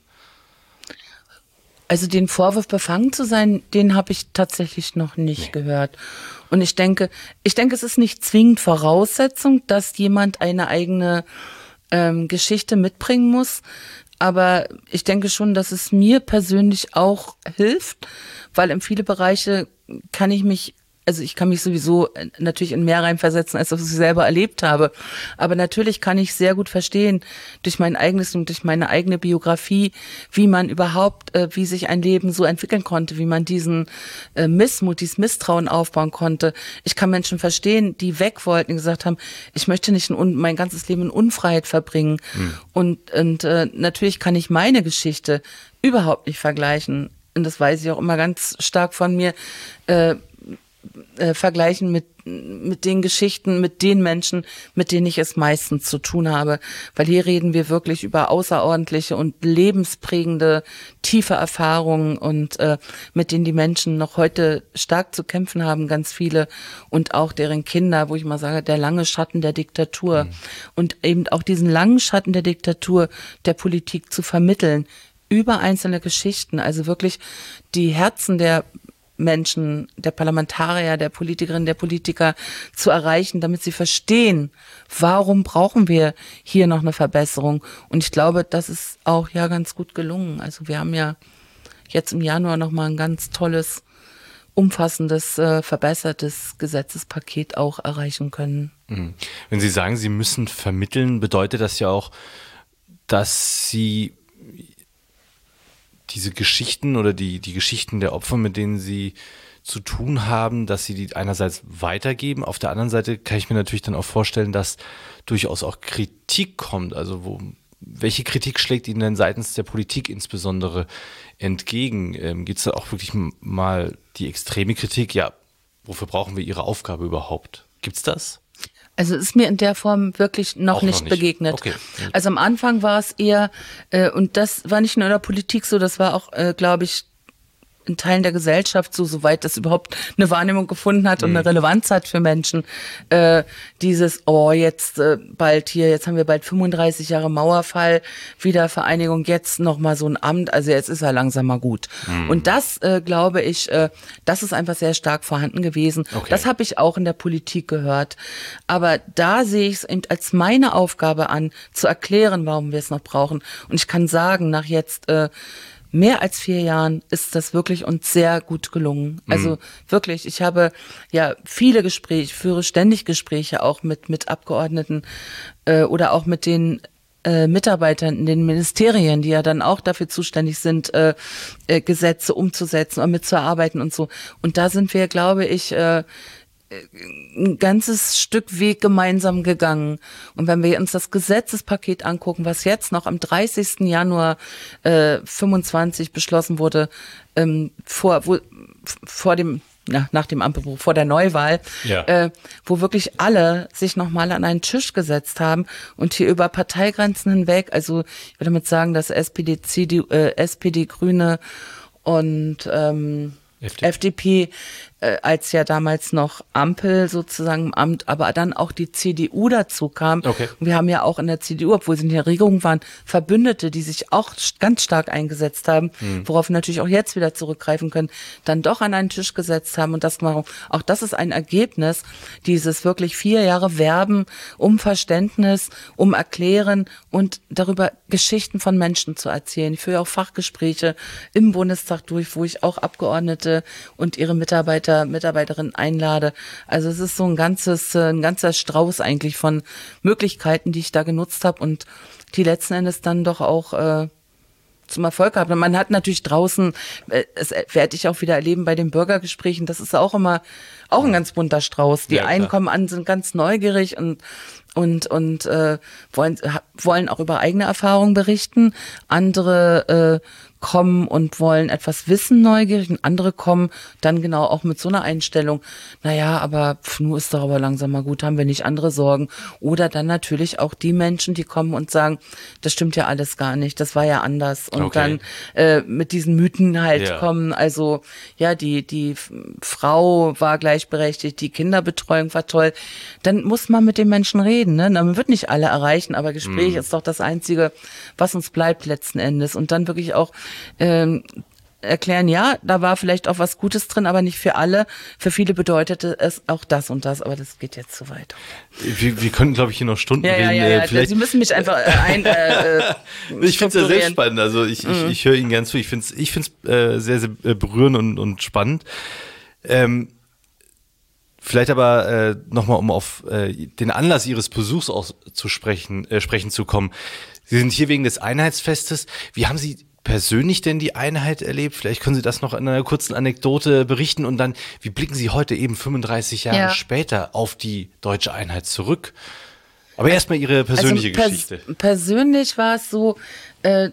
Also den Vorwurf, befangen zu sein, den habe ich tatsächlich noch nicht nee. gehört. Und ich denke, ich denke, es ist nicht zwingend Voraussetzung, dass jemand eine eigene ähm, Geschichte mitbringen muss. Aber ich denke schon, dass es mir persönlich auch hilft, weil in viele Bereiche kann ich mich, also ich kann mich sowieso natürlich in mehr reinversetzen, als ich es selber erlebt habe. Aber natürlich kann ich sehr gut verstehen, durch mein eigenes und durch meine eigene Biografie, wie man überhaupt, äh, wie sich ein Leben so entwickeln konnte, wie man diesen äh, Missmut, dieses Misstrauen aufbauen konnte. Ich kann Menschen verstehen, die weg wollten und gesagt haben, ich möchte nicht in, mein ganzes Leben in Unfreiheit verbringen. Hm. Und, und äh, natürlich kann ich meine Geschichte überhaupt nicht vergleichen. Und das weiß ich auch immer ganz stark von mir, äh, äh, vergleichen mit, mit den Geschichten, mit den Menschen, mit denen ich es meistens zu tun habe. Weil hier reden wir wirklich über außerordentliche und lebensprägende, tiefe Erfahrungen und äh, mit denen die Menschen noch heute stark zu kämpfen haben, ganz viele. Und auch deren Kinder, wo ich mal sage, der lange Schatten der Diktatur. Mhm. Und eben auch diesen langen Schatten der Diktatur der Politik zu vermitteln. Über einzelne Geschichten, also wirklich die Herzen der Menschen, der Parlamentarier, der Politikerinnen, der Politiker zu erreichen, damit sie verstehen, warum brauchen wir hier noch eine Verbesserung. Und ich glaube, das ist auch ja ganz gut gelungen. Also wir haben ja jetzt im Januar nochmal ein ganz tolles, umfassendes, äh, verbessertes Gesetzespaket auch erreichen können. Wenn Sie sagen, Sie müssen vermitteln, bedeutet das ja auch, dass Sie diese Geschichten oder die, die Geschichten der Opfer, mit denen Sie zu tun haben, dass Sie die einerseits weitergeben, auf der anderen Seite kann ich mir natürlich dann auch vorstellen, dass durchaus auch Kritik kommt. Also wo, welche Kritik schlägt Ihnen denn seitens der Politik insbesondere entgegen? Ähm, Gibt es da auch wirklich mal die extreme Kritik? Ja, wofür brauchen wir Ihre Aufgabe überhaupt? Gibt's das? Also ist mir in der Form wirklich noch, nicht, noch nicht begegnet. Okay. Also am Anfang war es eher, äh, und das war nicht nur in der Politik so, das war auch, äh, glaube ich, in Teilen der Gesellschaft, so soweit das überhaupt eine Wahrnehmung gefunden hat und eine Relevanz hat für Menschen, äh, dieses, oh, jetzt äh, bald hier, jetzt haben wir bald fünfunddreißig Jahre Mauerfall, Wiedervereinigung, jetzt nochmal so ein Amt, also jetzt ist er langsam mal gut. Mhm. Und das, äh, glaube ich, äh, das ist einfach sehr stark vorhanden gewesen. Okay. Das habe ich auch in der Politik gehört. Aber da sehe ich es eben als meine Aufgabe an, zu erklären, warum wir es noch brauchen. Und ich kann sagen, nach jetzt äh, mehr als vier Jahren ist das wirklich uns sehr gut gelungen. Also mhm. wirklich, ich habe ja viele Gespräche, führe ständig Gespräche auch mit, mit Abgeordneten äh, oder auch mit den äh, Mitarbeitern in den Ministerien, die ja dann auch dafür zuständig sind, äh, äh, Gesetze umzusetzen und mitzuarbeiten und so. Und da sind wir, glaube ich, äh, ein ganzes Stück Weg gemeinsam gegangen. Und wenn wir uns das Gesetzespaket angucken, was jetzt noch am dreißigsten Januar äh, fünfundzwanzig beschlossen wurde, ähm, vor, wo, vor dem, ja, nach dem Ampelbruch, vor der Neuwahl, ja. äh, wo wirklich alle sich nochmal an einen Tisch gesetzt haben und hier über Parteigrenzen hinweg, also ich würde damit sagen, dass S P D, C D U, äh, S P D, Grüne und ähm, F D P, F D P äh, als ja damals noch Ampel sozusagen im Amt, aber dann auch die C D U dazu kam. Okay. Und wir haben ja auch in der C D U, obwohl sie in der Regierung waren, Verbündete, die sich auch ganz stark eingesetzt haben, mhm. worauf wir natürlich auch jetzt wieder zurückgreifen können, dann doch an einen Tisch gesetzt haben. Und das auch das ist ein Ergebnis, dieses wirklich vier Jahre Werben um Verständnis, um Erklären und darüber Geschichten von Menschen zu erzählen. Ich führe auch Fachgespräche im Bundestag durch, wo ich auch Abgeordnete und ihre Mitarbeiter Mitarbeiterinnen einlade. Also es ist so ein ganzes, ein ganzer Strauß eigentlich von Möglichkeiten, die ich da genutzt habe und die letzten Endes dann doch auch äh, zum Erfolg haben. Und man hat natürlich draußen, äh, das werde ich auch wieder erleben bei den Bürgergesprächen, das ist auch immer auch ein ganz bunter Strauß. Die ja, einen kommen an, sind ganz neugierig und und und äh, wollen wollen auch über eigene Erfahrungen berichten. Andere äh, kommen und wollen etwas wissen, neugierig, und andere kommen dann genau auch mit so einer Einstellung, naja, aber pf, nur ist doch aber langsam mal gut, haben wir nicht andere Sorgen. Oder dann natürlich auch die Menschen, die kommen und sagen, das stimmt ja alles gar nicht, das war ja anders. Und okay. dann äh, mit diesen Mythen halt ja. kommen, also ja, die, die Frau war gleichberechtigt, die Kinderbetreuung war toll. Dann muss man mit den Menschen reden, ne? Man wird nicht alle erreichen, aber Gespräch mm. ist doch das Einzige, was uns bleibt letzten Endes. Und dann wirklich auch Ähm, erklären, ja, da war vielleicht auch was Gutes drin, aber nicht für alle. Für viele bedeutete es auch das und das, aber das geht jetzt zu weit. Wir, wir können, glaube ich, hier noch Stunden ja, reden. Ja, ja, ja. Vielleicht Sie müssen mich einfach äh, ein äh, Ich finde es ja sehr spannend. Also ich, mhm. ich, ich höre Ihnen ganz zu. Ich finde es ich find's, äh, sehr, sehr berührend und, und spannend. Ähm, Vielleicht aber äh, nochmal, um auf äh, den Anlass Ihres Besuchs auch zu sprechen, äh, sprechen zu kommen. Sie sind hier wegen des Einheitsfestes. Wie haben Sie persönlich denn die Einheit erlebt? Vielleicht können Sie das noch in einer kurzen Anekdote berichten und dann, wie blicken Sie heute eben fünfunddreißig Jahre ja. später auf die deutsche Einheit zurück? Aber erstmal Ihre persönliche also pers- Geschichte. Persönlich war es so, äh,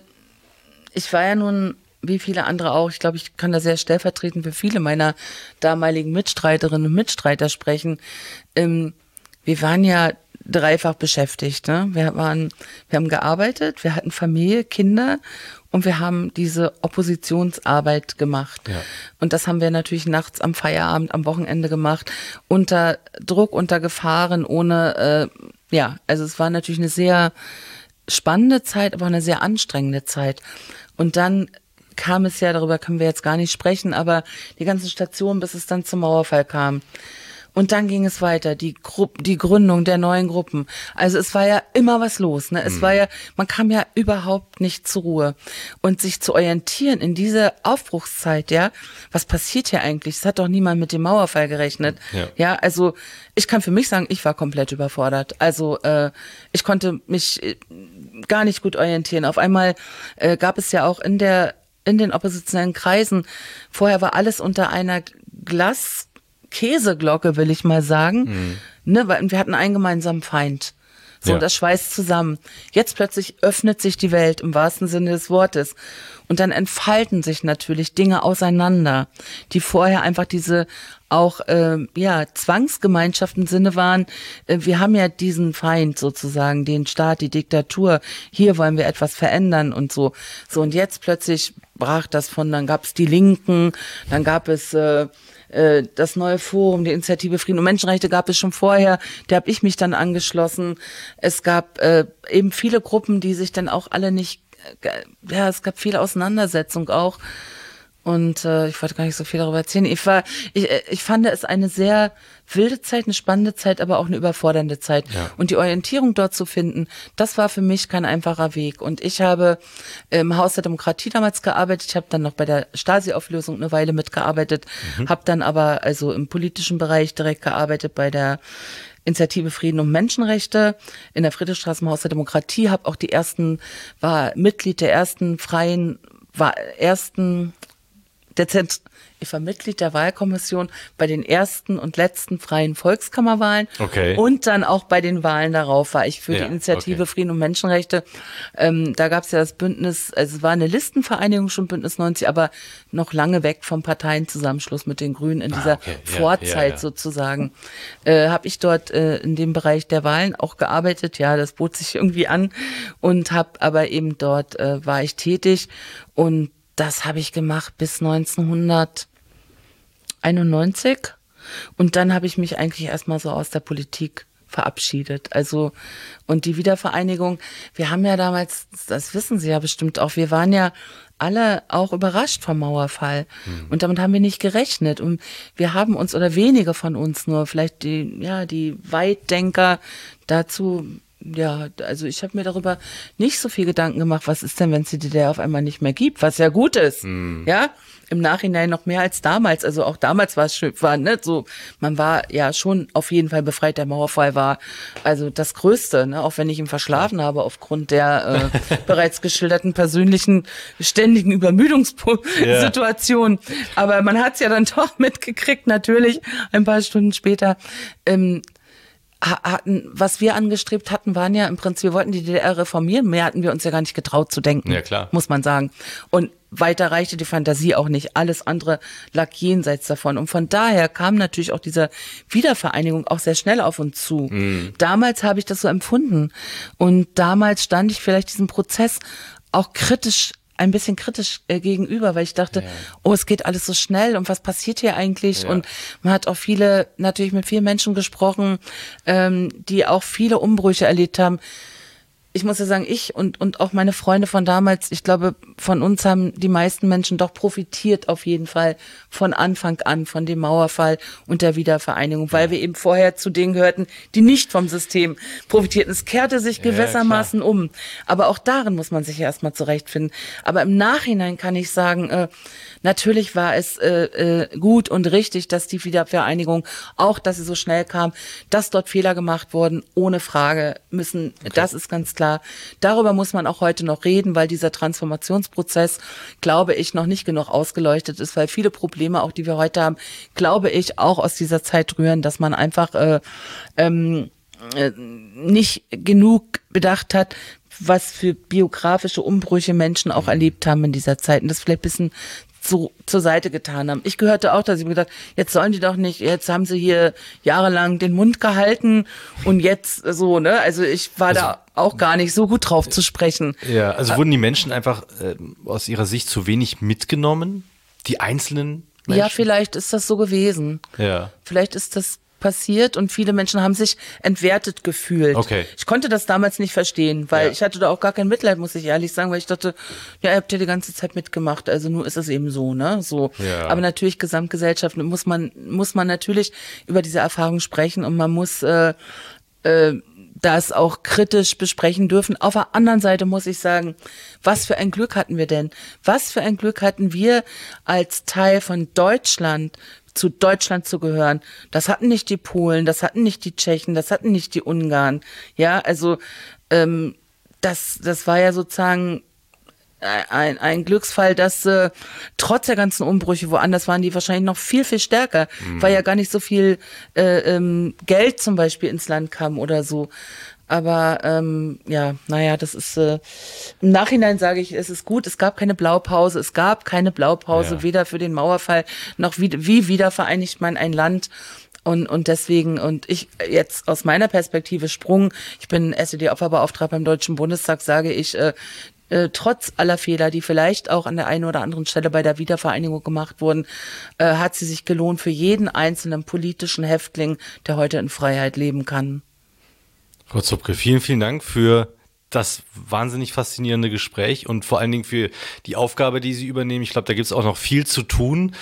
ich war ja nun wie viele andere auch, ich glaube, ich kann da sehr stellvertretend für viele meiner damaligen Mitstreiterinnen und Mitstreiter sprechen. Ähm, wir waren ja dreifach beschäftigt. Ne? Wir waren, wir haben gearbeitet, wir hatten Familie, Kinder und wir haben diese Oppositionsarbeit gemacht. Ja. Und das haben wir natürlich nachts am Feierabend, am Wochenende gemacht, unter Druck, unter Gefahren, ohne, äh, ja, also es war natürlich eine sehr spannende Zeit, aber auch eine sehr anstrengende Zeit. Und dann kam es ja, darüber können wir jetzt gar nicht sprechen, aber die ganzen Stationen, bis es dann zum Mauerfall kam. Und dann ging es weiter, die Gru- die Gründung der neuen Gruppen. Also es war ja immer was los, ne? Es mhm. war ja, man kam ja überhaupt nicht zur Ruhe. Und sich zu orientieren in dieser Aufbruchszeit, ja, was passiert hier eigentlich? Es hat doch niemand mit dem Mauerfall gerechnet. Ja, ja, also ich kann für mich sagen, ich war komplett überfordert. Also äh, ich konnte mich äh, gar nicht gut orientieren. Auf einmal äh, gab es ja auch in der in den oppositionellen Kreisen, vorher war alles unter einer Glas Käseglocke, will ich mal sagen. Mhm. Ne, weil wir hatten einen gemeinsamen Feind. So, Ja. das schweißt zusammen. Jetzt plötzlich öffnet sich die Welt im wahrsten Sinne des Wortes. Und dann entfalten sich natürlich Dinge auseinander, die vorher einfach diese auch äh, ja Zwangsgemeinschaften Sinne waren. Äh, wir haben ja diesen Feind sozusagen, den Staat, die Diktatur. Hier wollen wir etwas verändern und so. So, und jetzt plötzlich brach das von, dann gab es die Linken, dann gab es äh, äh, das neue Forum, die Initiative Frieden und Menschenrechte gab es schon vorher, da habe ich mich dann angeschlossen. Es gab äh, eben viele Gruppen, die sich dann auch alle nicht, äh, ja, es gab viele Auseinandersetzungen auch. Und äh, ich wollte gar nicht so viel darüber erzählen. Ich war, ich, ich fand es eine sehr wilde Zeit, eine spannende Zeit, aber auch eine überfordernde Zeit. Ja. Und die Orientierung dort zu finden, das war für mich kein einfacher Weg. Und ich habe im Haus der Demokratie damals gearbeitet. Ich habe dann noch bei der Stasi-Auflösung eine Weile mitgearbeitet, mhm. habe dann aber also im politischen Bereich direkt gearbeitet bei der Initiative Frieden und Menschenrechte in der Friedrichstraße im Haus der Demokratie. Habe auch die ersten, war Mitglied der ersten freien, war ersten Der Zent- ich war Mitglied der Wahlkommission bei den ersten und letzten freien Volkskammerwahlen. Okay. Und dann auch bei den Wahlen darauf war ich für Ja, die Initiative okay. Frieden und Menschenrechte. Ähm, da gab es ja das Bündnis, also es war eine Listenvereinigung schon, Bündnis neunzig, aber noch lange weg vom Parteienzusammenschluss mit den Grünen in dieser okay. Ja, Vorzeit ja, ja. sozusagen. Äh, habe ich dort äh, in dem Bereich der Wahlen auch gearbeitet. Ja, das bot sich irgendwie an und habe aber eben dort äh, war ich tätig und das habe ich gemacht bis neunzehnhunderteinundneunzig und dann habe ich mich eigentlich erstmal so aus der Politik verabschiedet. Also und die Wiedervereinigung, wir haben ja damals, das wissen Sie ja bestimmt auch, wir waren ja alle auch überrascht vom Mauerfall mhm. und damit haben wir nicht gerechnet und wir haben uns oder wenige von uns nur, vielleicht die ja die Weitdenker dazu. Ja, also ich habe mir darüber nicht so viel Gedanken gemacht, was ist denn, wenn es die D D R auf einmal nicht mehr gibt, was ja gut ist, mm. ja, im Nachhinein noch mehr als damals, also auch damals war es schön, war nicht so, man war ja schon auf jeden Fall befreit, der Mauerfall war also das Größte, ne? Auch wenn ich ihn verschlafen habe aufgrund der äh, bereits geschilderten persönlichen ständigen Übermüdungssituation, yeah. Aber man hat es ja dann doch mitgekriegt, natürlich, ein paar Stunden später, ähm, hatten, was wir angestrebt hatten, waren ja im Prinzip, wir wollten die D D R reformieren, mehr hatten wir uns ja gar nicht getraut zu denken, ja, klar. Muss man sagen. Und weiter reichte die Fantasie auch nicht. Alles andere lag jenseits davon. Und von daher kam natürlich auch diese Wiedervereinigung auch sehr schnell auf uns zu. Mhm. Damals habe ich das so empfunden. Und damals stand ich vielleicht diesem Prozess auch kritisch ein bisschen kritisch äh, gegenüber, weil ich dachte, ja. oh, es geht alles so schnell und was passiert hier eigentlich? Ja. Und man hat auch viele, natürlich mit vielen Menschen gesprochen, ähm, die auch viele Umbrüche erlebt haben. Ich muss ja sagen, ich und, und auch meine Freunde von damals, ich glaube, von uns haben die meisten Menschen doch profitiert auf jeden Fall von Anfang an, von dem Mauerfall und der Wiedervereinigung, weil ja. wir eben vorher zu denen gehörten, die nicht vom System profitierten. Es kehrte sich gewissermaßen ja, um. Aber auch darin muss man sich erstmal zurechtfinden. Aber im Nachhinein kann ich sagen, äh, natürlich war es äh, äh, gut und richtig, dass die Wiedervereinigung, auch dass sie so schnell kam, dass dort Fehler gemacht wurden, ohne Frage müssen, okay. Das ist ganz klar. Darüber muss man auch heute noch reden, weil dieser Transformationsprozess, glaube ich, noch nicht genug ausgeleuchtet ist, weil viele Probleme, auch die wir heute haben, glaube ich, auch aus dieser Zeit rühren, dass man einfach äh, ähm, äh, nicht genug bedacht hat, was für biografische Umbrüche Menschen auch erlebt haben in dieser Zeit. Und das vielleicht ein bisschen zu, zur Seite getan haben. Ich gehörte auch, dass ich mir gedacht, jetzt sollen die doch nicht, jetzt haben sie hier jahrelang den Mund gehalten und jetzt so, ne? Also ich war also, da auch gar nicht so gut drauf zu sprechen. Ja, also wurden die Menschen einfach äh, aus ihrer Sicht zu wenig mitgenommen? Die einzelnen Menschen? Ja, vielleicht ist das so gewesen. Ja. Vielleicht ist das passiert und viele Menschen haben sich entwertet gefühlt. Okay. Ich konnte das damals nicht verstehen, weil ja. ich hatte da auch gar kein Mitleid, muss ich ehrlich sagen, weil ich dachte, ja, ihr habt ja die ganze Zeit mitgemacht, also nur ist es eben so, ne, so. Ja. Aber natürlich Gesamtgesellschaft muss man, muss man natürlich über diese Erfahrung sprechen und man muss, äh, äh, das auch kritisch besprechen dürfen. Auf der anderen Seite muss ich sagen, was für ein Glück hatten wir denn? Was für ein Glück hatten wir als Teil von Deutschland, zu Deutschland zu gehören. Das hatten nicht die Polen, das hatten nicht die Tschechen, das hatten nicht die Ungarn. Ja, also ähm, das, das war ja sozusagen ein, ein Glücksfall, dass äh, trotz der ganzen Umbrüche, woanders waren die wahrscheinlich noch viel, viel stärker, mhm. weil ja gar nicht so viel äh, ähm, Geld zum Beispiel ins Land kam oder so. Aber ähm, ja, naja, das ist äh, im Nachhinein sage ich, es ist gut, es gab keine Blaupause, es gab keine Blaupause, ja. weder für den Mauerfall noch wie, wie wieder vereinigt man ein Land. Und, und deswegen, und ich jetzt aus meiner Perspektive Sprung, ich bin S E D-Opferbeauftragter beim Deutschen Bundestag, sage ich, äh, äh, trotz aller Fehler, die vielleicht auch an der einen oder anderen Stelle bei der Wiedervereinigung gemacht wurden, äh, hat sie sich gelohnt für jeden einzelnen politischen Häftling, der heute in Freiheit leben kann. Frau Zupke, vielen, vielen Dank für das wahnsinnig faszinierende Gespräch und vor allen Dingen für die Aufgabe, die Sie übernehmen. Ich glaube, da gibt es auch noch viel zu tun.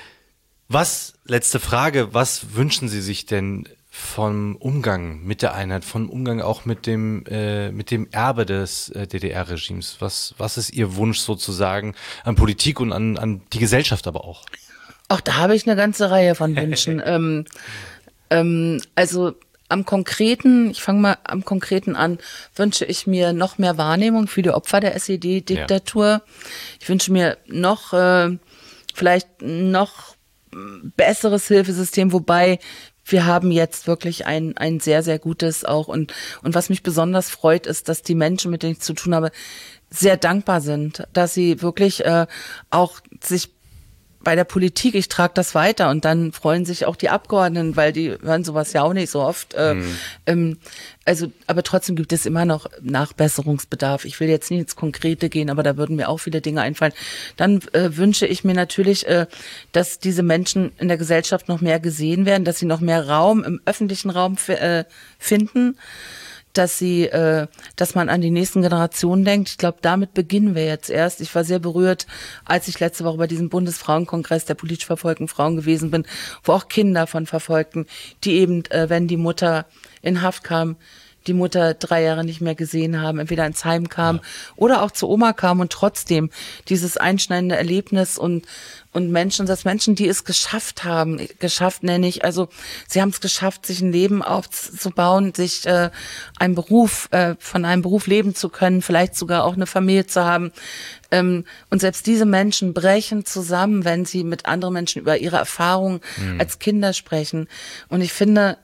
Was, letzte Frage, was wünschen Sie sich denn vom Umgang mit der Einheit, vom Umgang auch mit dem, äh, mit dem Erbe des äh, D D R-Regimes? Was, was ist Ihr Wunsch sozusagen an Politik und an, an die Gesellschaft aber auch? Auch da habe ich eine ganze Reihe von Wünschen. ähm, ähm, also am Konkreten, ich fange mal am Konkreten an, wünsche ich mir noch mehr Wahrnehmung für die Opfer der S E D-Diktatur. Ja. Ich wünsche mir noch, äh, vielleicht noch besseres Hilfesystem, wobei wir haben jetzt wirklich ein ein sehr, sehr gutes auch. Und und was mich besonders freut, ist, dass die Menschen, mit denen ich zu tun habe, sehr dankbar sind, dass sie wirklich äh, auch sich bei der Politik, ich trage das weiter und dann freuen sich auch die Abgeordneten, weil die hören sowas ja auch nicht so oft. Äh, mhm. ähm, also, aber trotzdem gibt es immer noch Nachbesserungsbedarf. Ich will jetzt nicht ins Konkrete gehen, aber da würden mir auch viele Dinge einfallen. Dann äh, wünsche ich mir natürlich, äh, dass diese Menschen in der Gesellschaft noch mehr gesehen werden, dass sie noch mehr Raum im öffentlichen Raum f- äh, finden, dass sie, äh, dass man an die nächsten Generationen denkt. Ich glaube, damit beginnen wir jetzt erst. Ich war sehr berührt, als ich letzte Woche bei diesem Bundesfrauenkongress der politisch verfolgten Frauen gewesen bin, wo auch Kinder von Verfolgten, die eben, äh, wenn die Mutter in Haft kam, die Mutter drei Jahre nicht mehr gesehen haben, entweder ins Heim kam ja. oder auch zu Oma kam und trotzdem dieses einschneidende Erlebnis und und Menschen, dass Menschen, die es geschafft haben, geschafft nenne ich, also sie haben es geschafft, sich ein Leben aufzubauen, sich äh, einen Beruf, äh, von einem Beruf leben zu können, vielleicht sogar auch eine Familie zu haben. Ähm, und selbst diese Menschen brechen zusammen, wenn sie mit anderen Menschen über ihre Erfahrungen mhm. als Kinder sprechen. Und ich finde,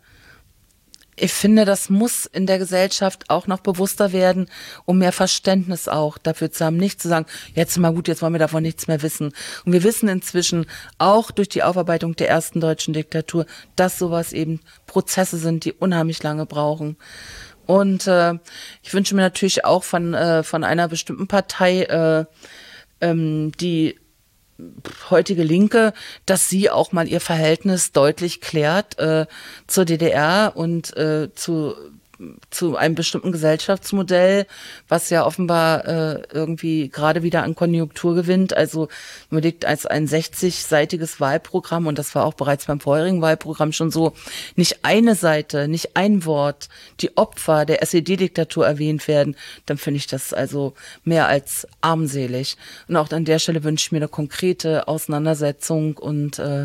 Ich finde, das muss in der Gesellschaft auch noch bewusster werden, um mehr Verständnis auch dafür zu haben, nicht zu sagen, jetzt mal gut, jetzt wollen wir davon nichts mehr wissen. Und wir wissen inzwischen auch durch die Aufarbeitung der ersten deutschen Diktatur, dass sowas eben Prozesse sind, die unheimlich lange brauchen. Und äh, ich wünsche mir natürlich auch von äh, von einer bestimmten Partei, äh, ähm, die heutige Linke, dass sie auch mal ihr Verhältnis deutlich klärt äh, zur D D R und äh, zu zu einem bestimmten Gesellschaftsmodell, was ja offenbar äh, irgendwie gerade wieder an Konjunktur gewinnt. Also man liegt als ein sechzig-seitiges Wahlprogramm, und das war auch bereits beim vorherigen Wahlprogramm schon so, nicht eine Seite, nicht ein Wort, die Opfer der S E D-Diktatur erwähnt werden, dann finde ich das also mehr als armselig. Und auch an der Stelle wünsche ich mir eine konkrete Auseinandersetzung und äh,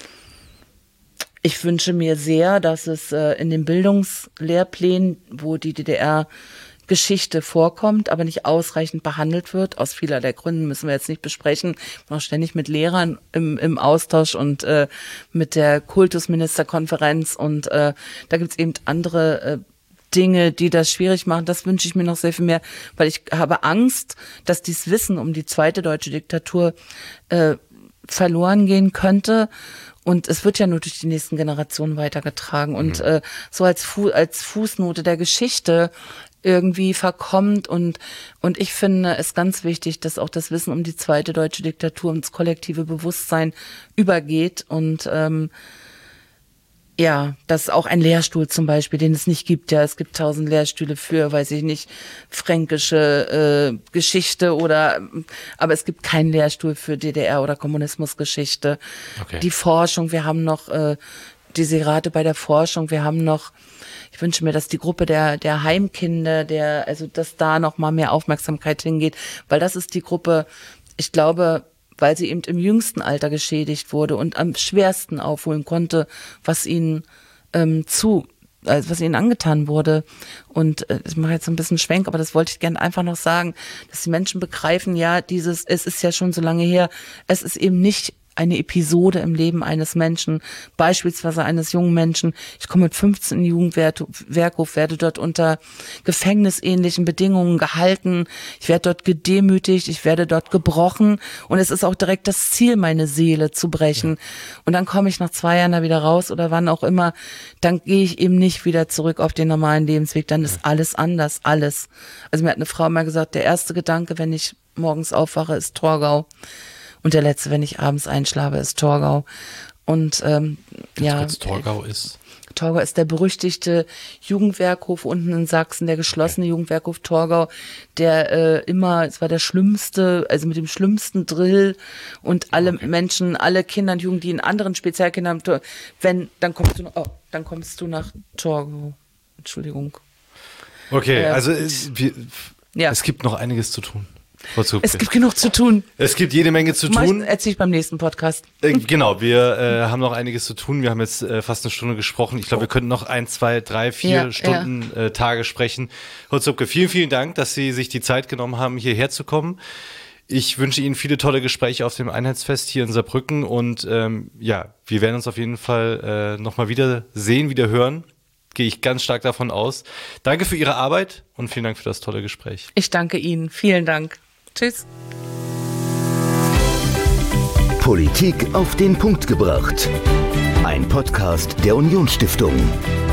ich wünsche mir sehr, dass es äh, in den Bildungslehrplänen, wo die D D R-Geschichte vorkommt, aber nicht ausreichend behandelt wird, aus vielerlei Gründen müssen wir jetzt nicht besprechen, ich bin auch ständig mit Lehrern im, im Austausch und äh, mit der Kultusministerkonferenz und äh, da gibt es eben andere äh, Dinge, die das schwierig machen. Das wünsche ich mir noch sehr viel mehr, weil ich habe Angst, dass dieses Wissen um die zweite deutsche Diktatur äh, verloren gehen könnte. Und es wird ja nur durch die nächsten Generationen weitergetragen. Und mhm. äh, so als, Fu- als Fußnote der Geschichte irgendwie verkommt. Und, und ich finde es ganz wichtig, dass auch das Wissen um die zweite deutsche Diktatur ins kollektive Bewusstsein übergeht. Und ähm, ja, das ist auch ein Lehrstuhl zum Beispiel, den es nicht gibt. Ja, es gibt tausend Lehrstühle für, weiß ich nicht, fränkische äh, Geschichte oder, aber es gibt keinen Lehrstuhl für D D R- oder Kommunismusgeschichte. Okay. Die Forschung, wir haben noch äh, diese Rate bei der Forschung, wir haben noch, ich wünsche mir, dass die Gruppe der der Heimkinder, der, also dass da noch mal mehr Aufmerksamkeit hingeht, weil das ist die Gruppe, ich glaube, weil sie eben im jüngsten Alter geschädigt wurde und am schwersten aufholen konnte, was ihnen ähm, zu also was ihnen angetan wurde. Und äh, ich mache jetzt so ein bisschen Schwenk, aber das wollte ich gerne einfach noch sagen, dass die Menschen begreifen, ja, dieses, es ist ja schon so lange her, es ist eben nicht eine Episode im Leben eines Menschen, beispielsweise eines jungen Menschen. Ich komme mit fünfzehn in den Jugendwerkhof, werde dort unter gefängnisähnlichen Bedingungen gehalten. Ich werde dort gedemütigt, ich werde dort gebrochen und es ist auch direkt das Ziel, meine Seele zu brechen. Ja. Und dann komme ich nach zwei Jahren da wieder raus oder wann auch immer, dann gehe ich eben nicht wieder zurück auf den normalen Lebensweg, dann ist alles anders, alles. Also mir hat eine Frau mal gesagt, der erste Gedanke, wenn ich morgens aufwache, ist Torgau. Und der letzte, wenn ich abends einschlafe, ist Torgau. Und ähm, ja, kurz, Torgau ist? Torgau ist der berüchtigte Jugendwerkhof unten in Sachsen, der geschlossene okay. Jugendwerkhof Torgau, der äh, immer, es war der schlimmste, also mit dem schlimmsten Drill und alle okay. Menschen, alle Kinder und Jugendlichen, die in anderen Spezialkindern haben, wenn, dann kommst du, oh, dann kommst du nach Torgau. Entschuldigung. Okay, äh, also es, wir, ja. es gibt noch einiges zu tun. Es gibt genug zu tun. Es gibt jede Menge zu tun. Erzähl ich beim nächsten Podcast. Äh, genau, wir äh, haben noch einiges zu tun. Wir haben jetzt äh, fast eine Stunde gesprochen. Ich glaube, wir könnten noch ein, zwei, drei, vier ja, Stunden ja. Äh, Tage sprechen. Frau Zupke, vielen, vielen Dank, dass Sie sich die Zeit genommen haben, hierher zu kommen. Ich wünsche Ihnen viele tolle Gespräche auf dem Einheitsfest hier in Saarbrücken. Und ähm, ja, wir werden uns auf jeden Fall äh, nochmal wieder sehen, wieder hören. Gehe ich ganz stark davon aus. Danke für Ihre Arbeit und vielen Dank für das tolle Gespräch. Ich danke Ihnen. Vielen Dank. Tschüss. Politik auf den Punkt gebracht. Ein Podcast der Unionsstiftung.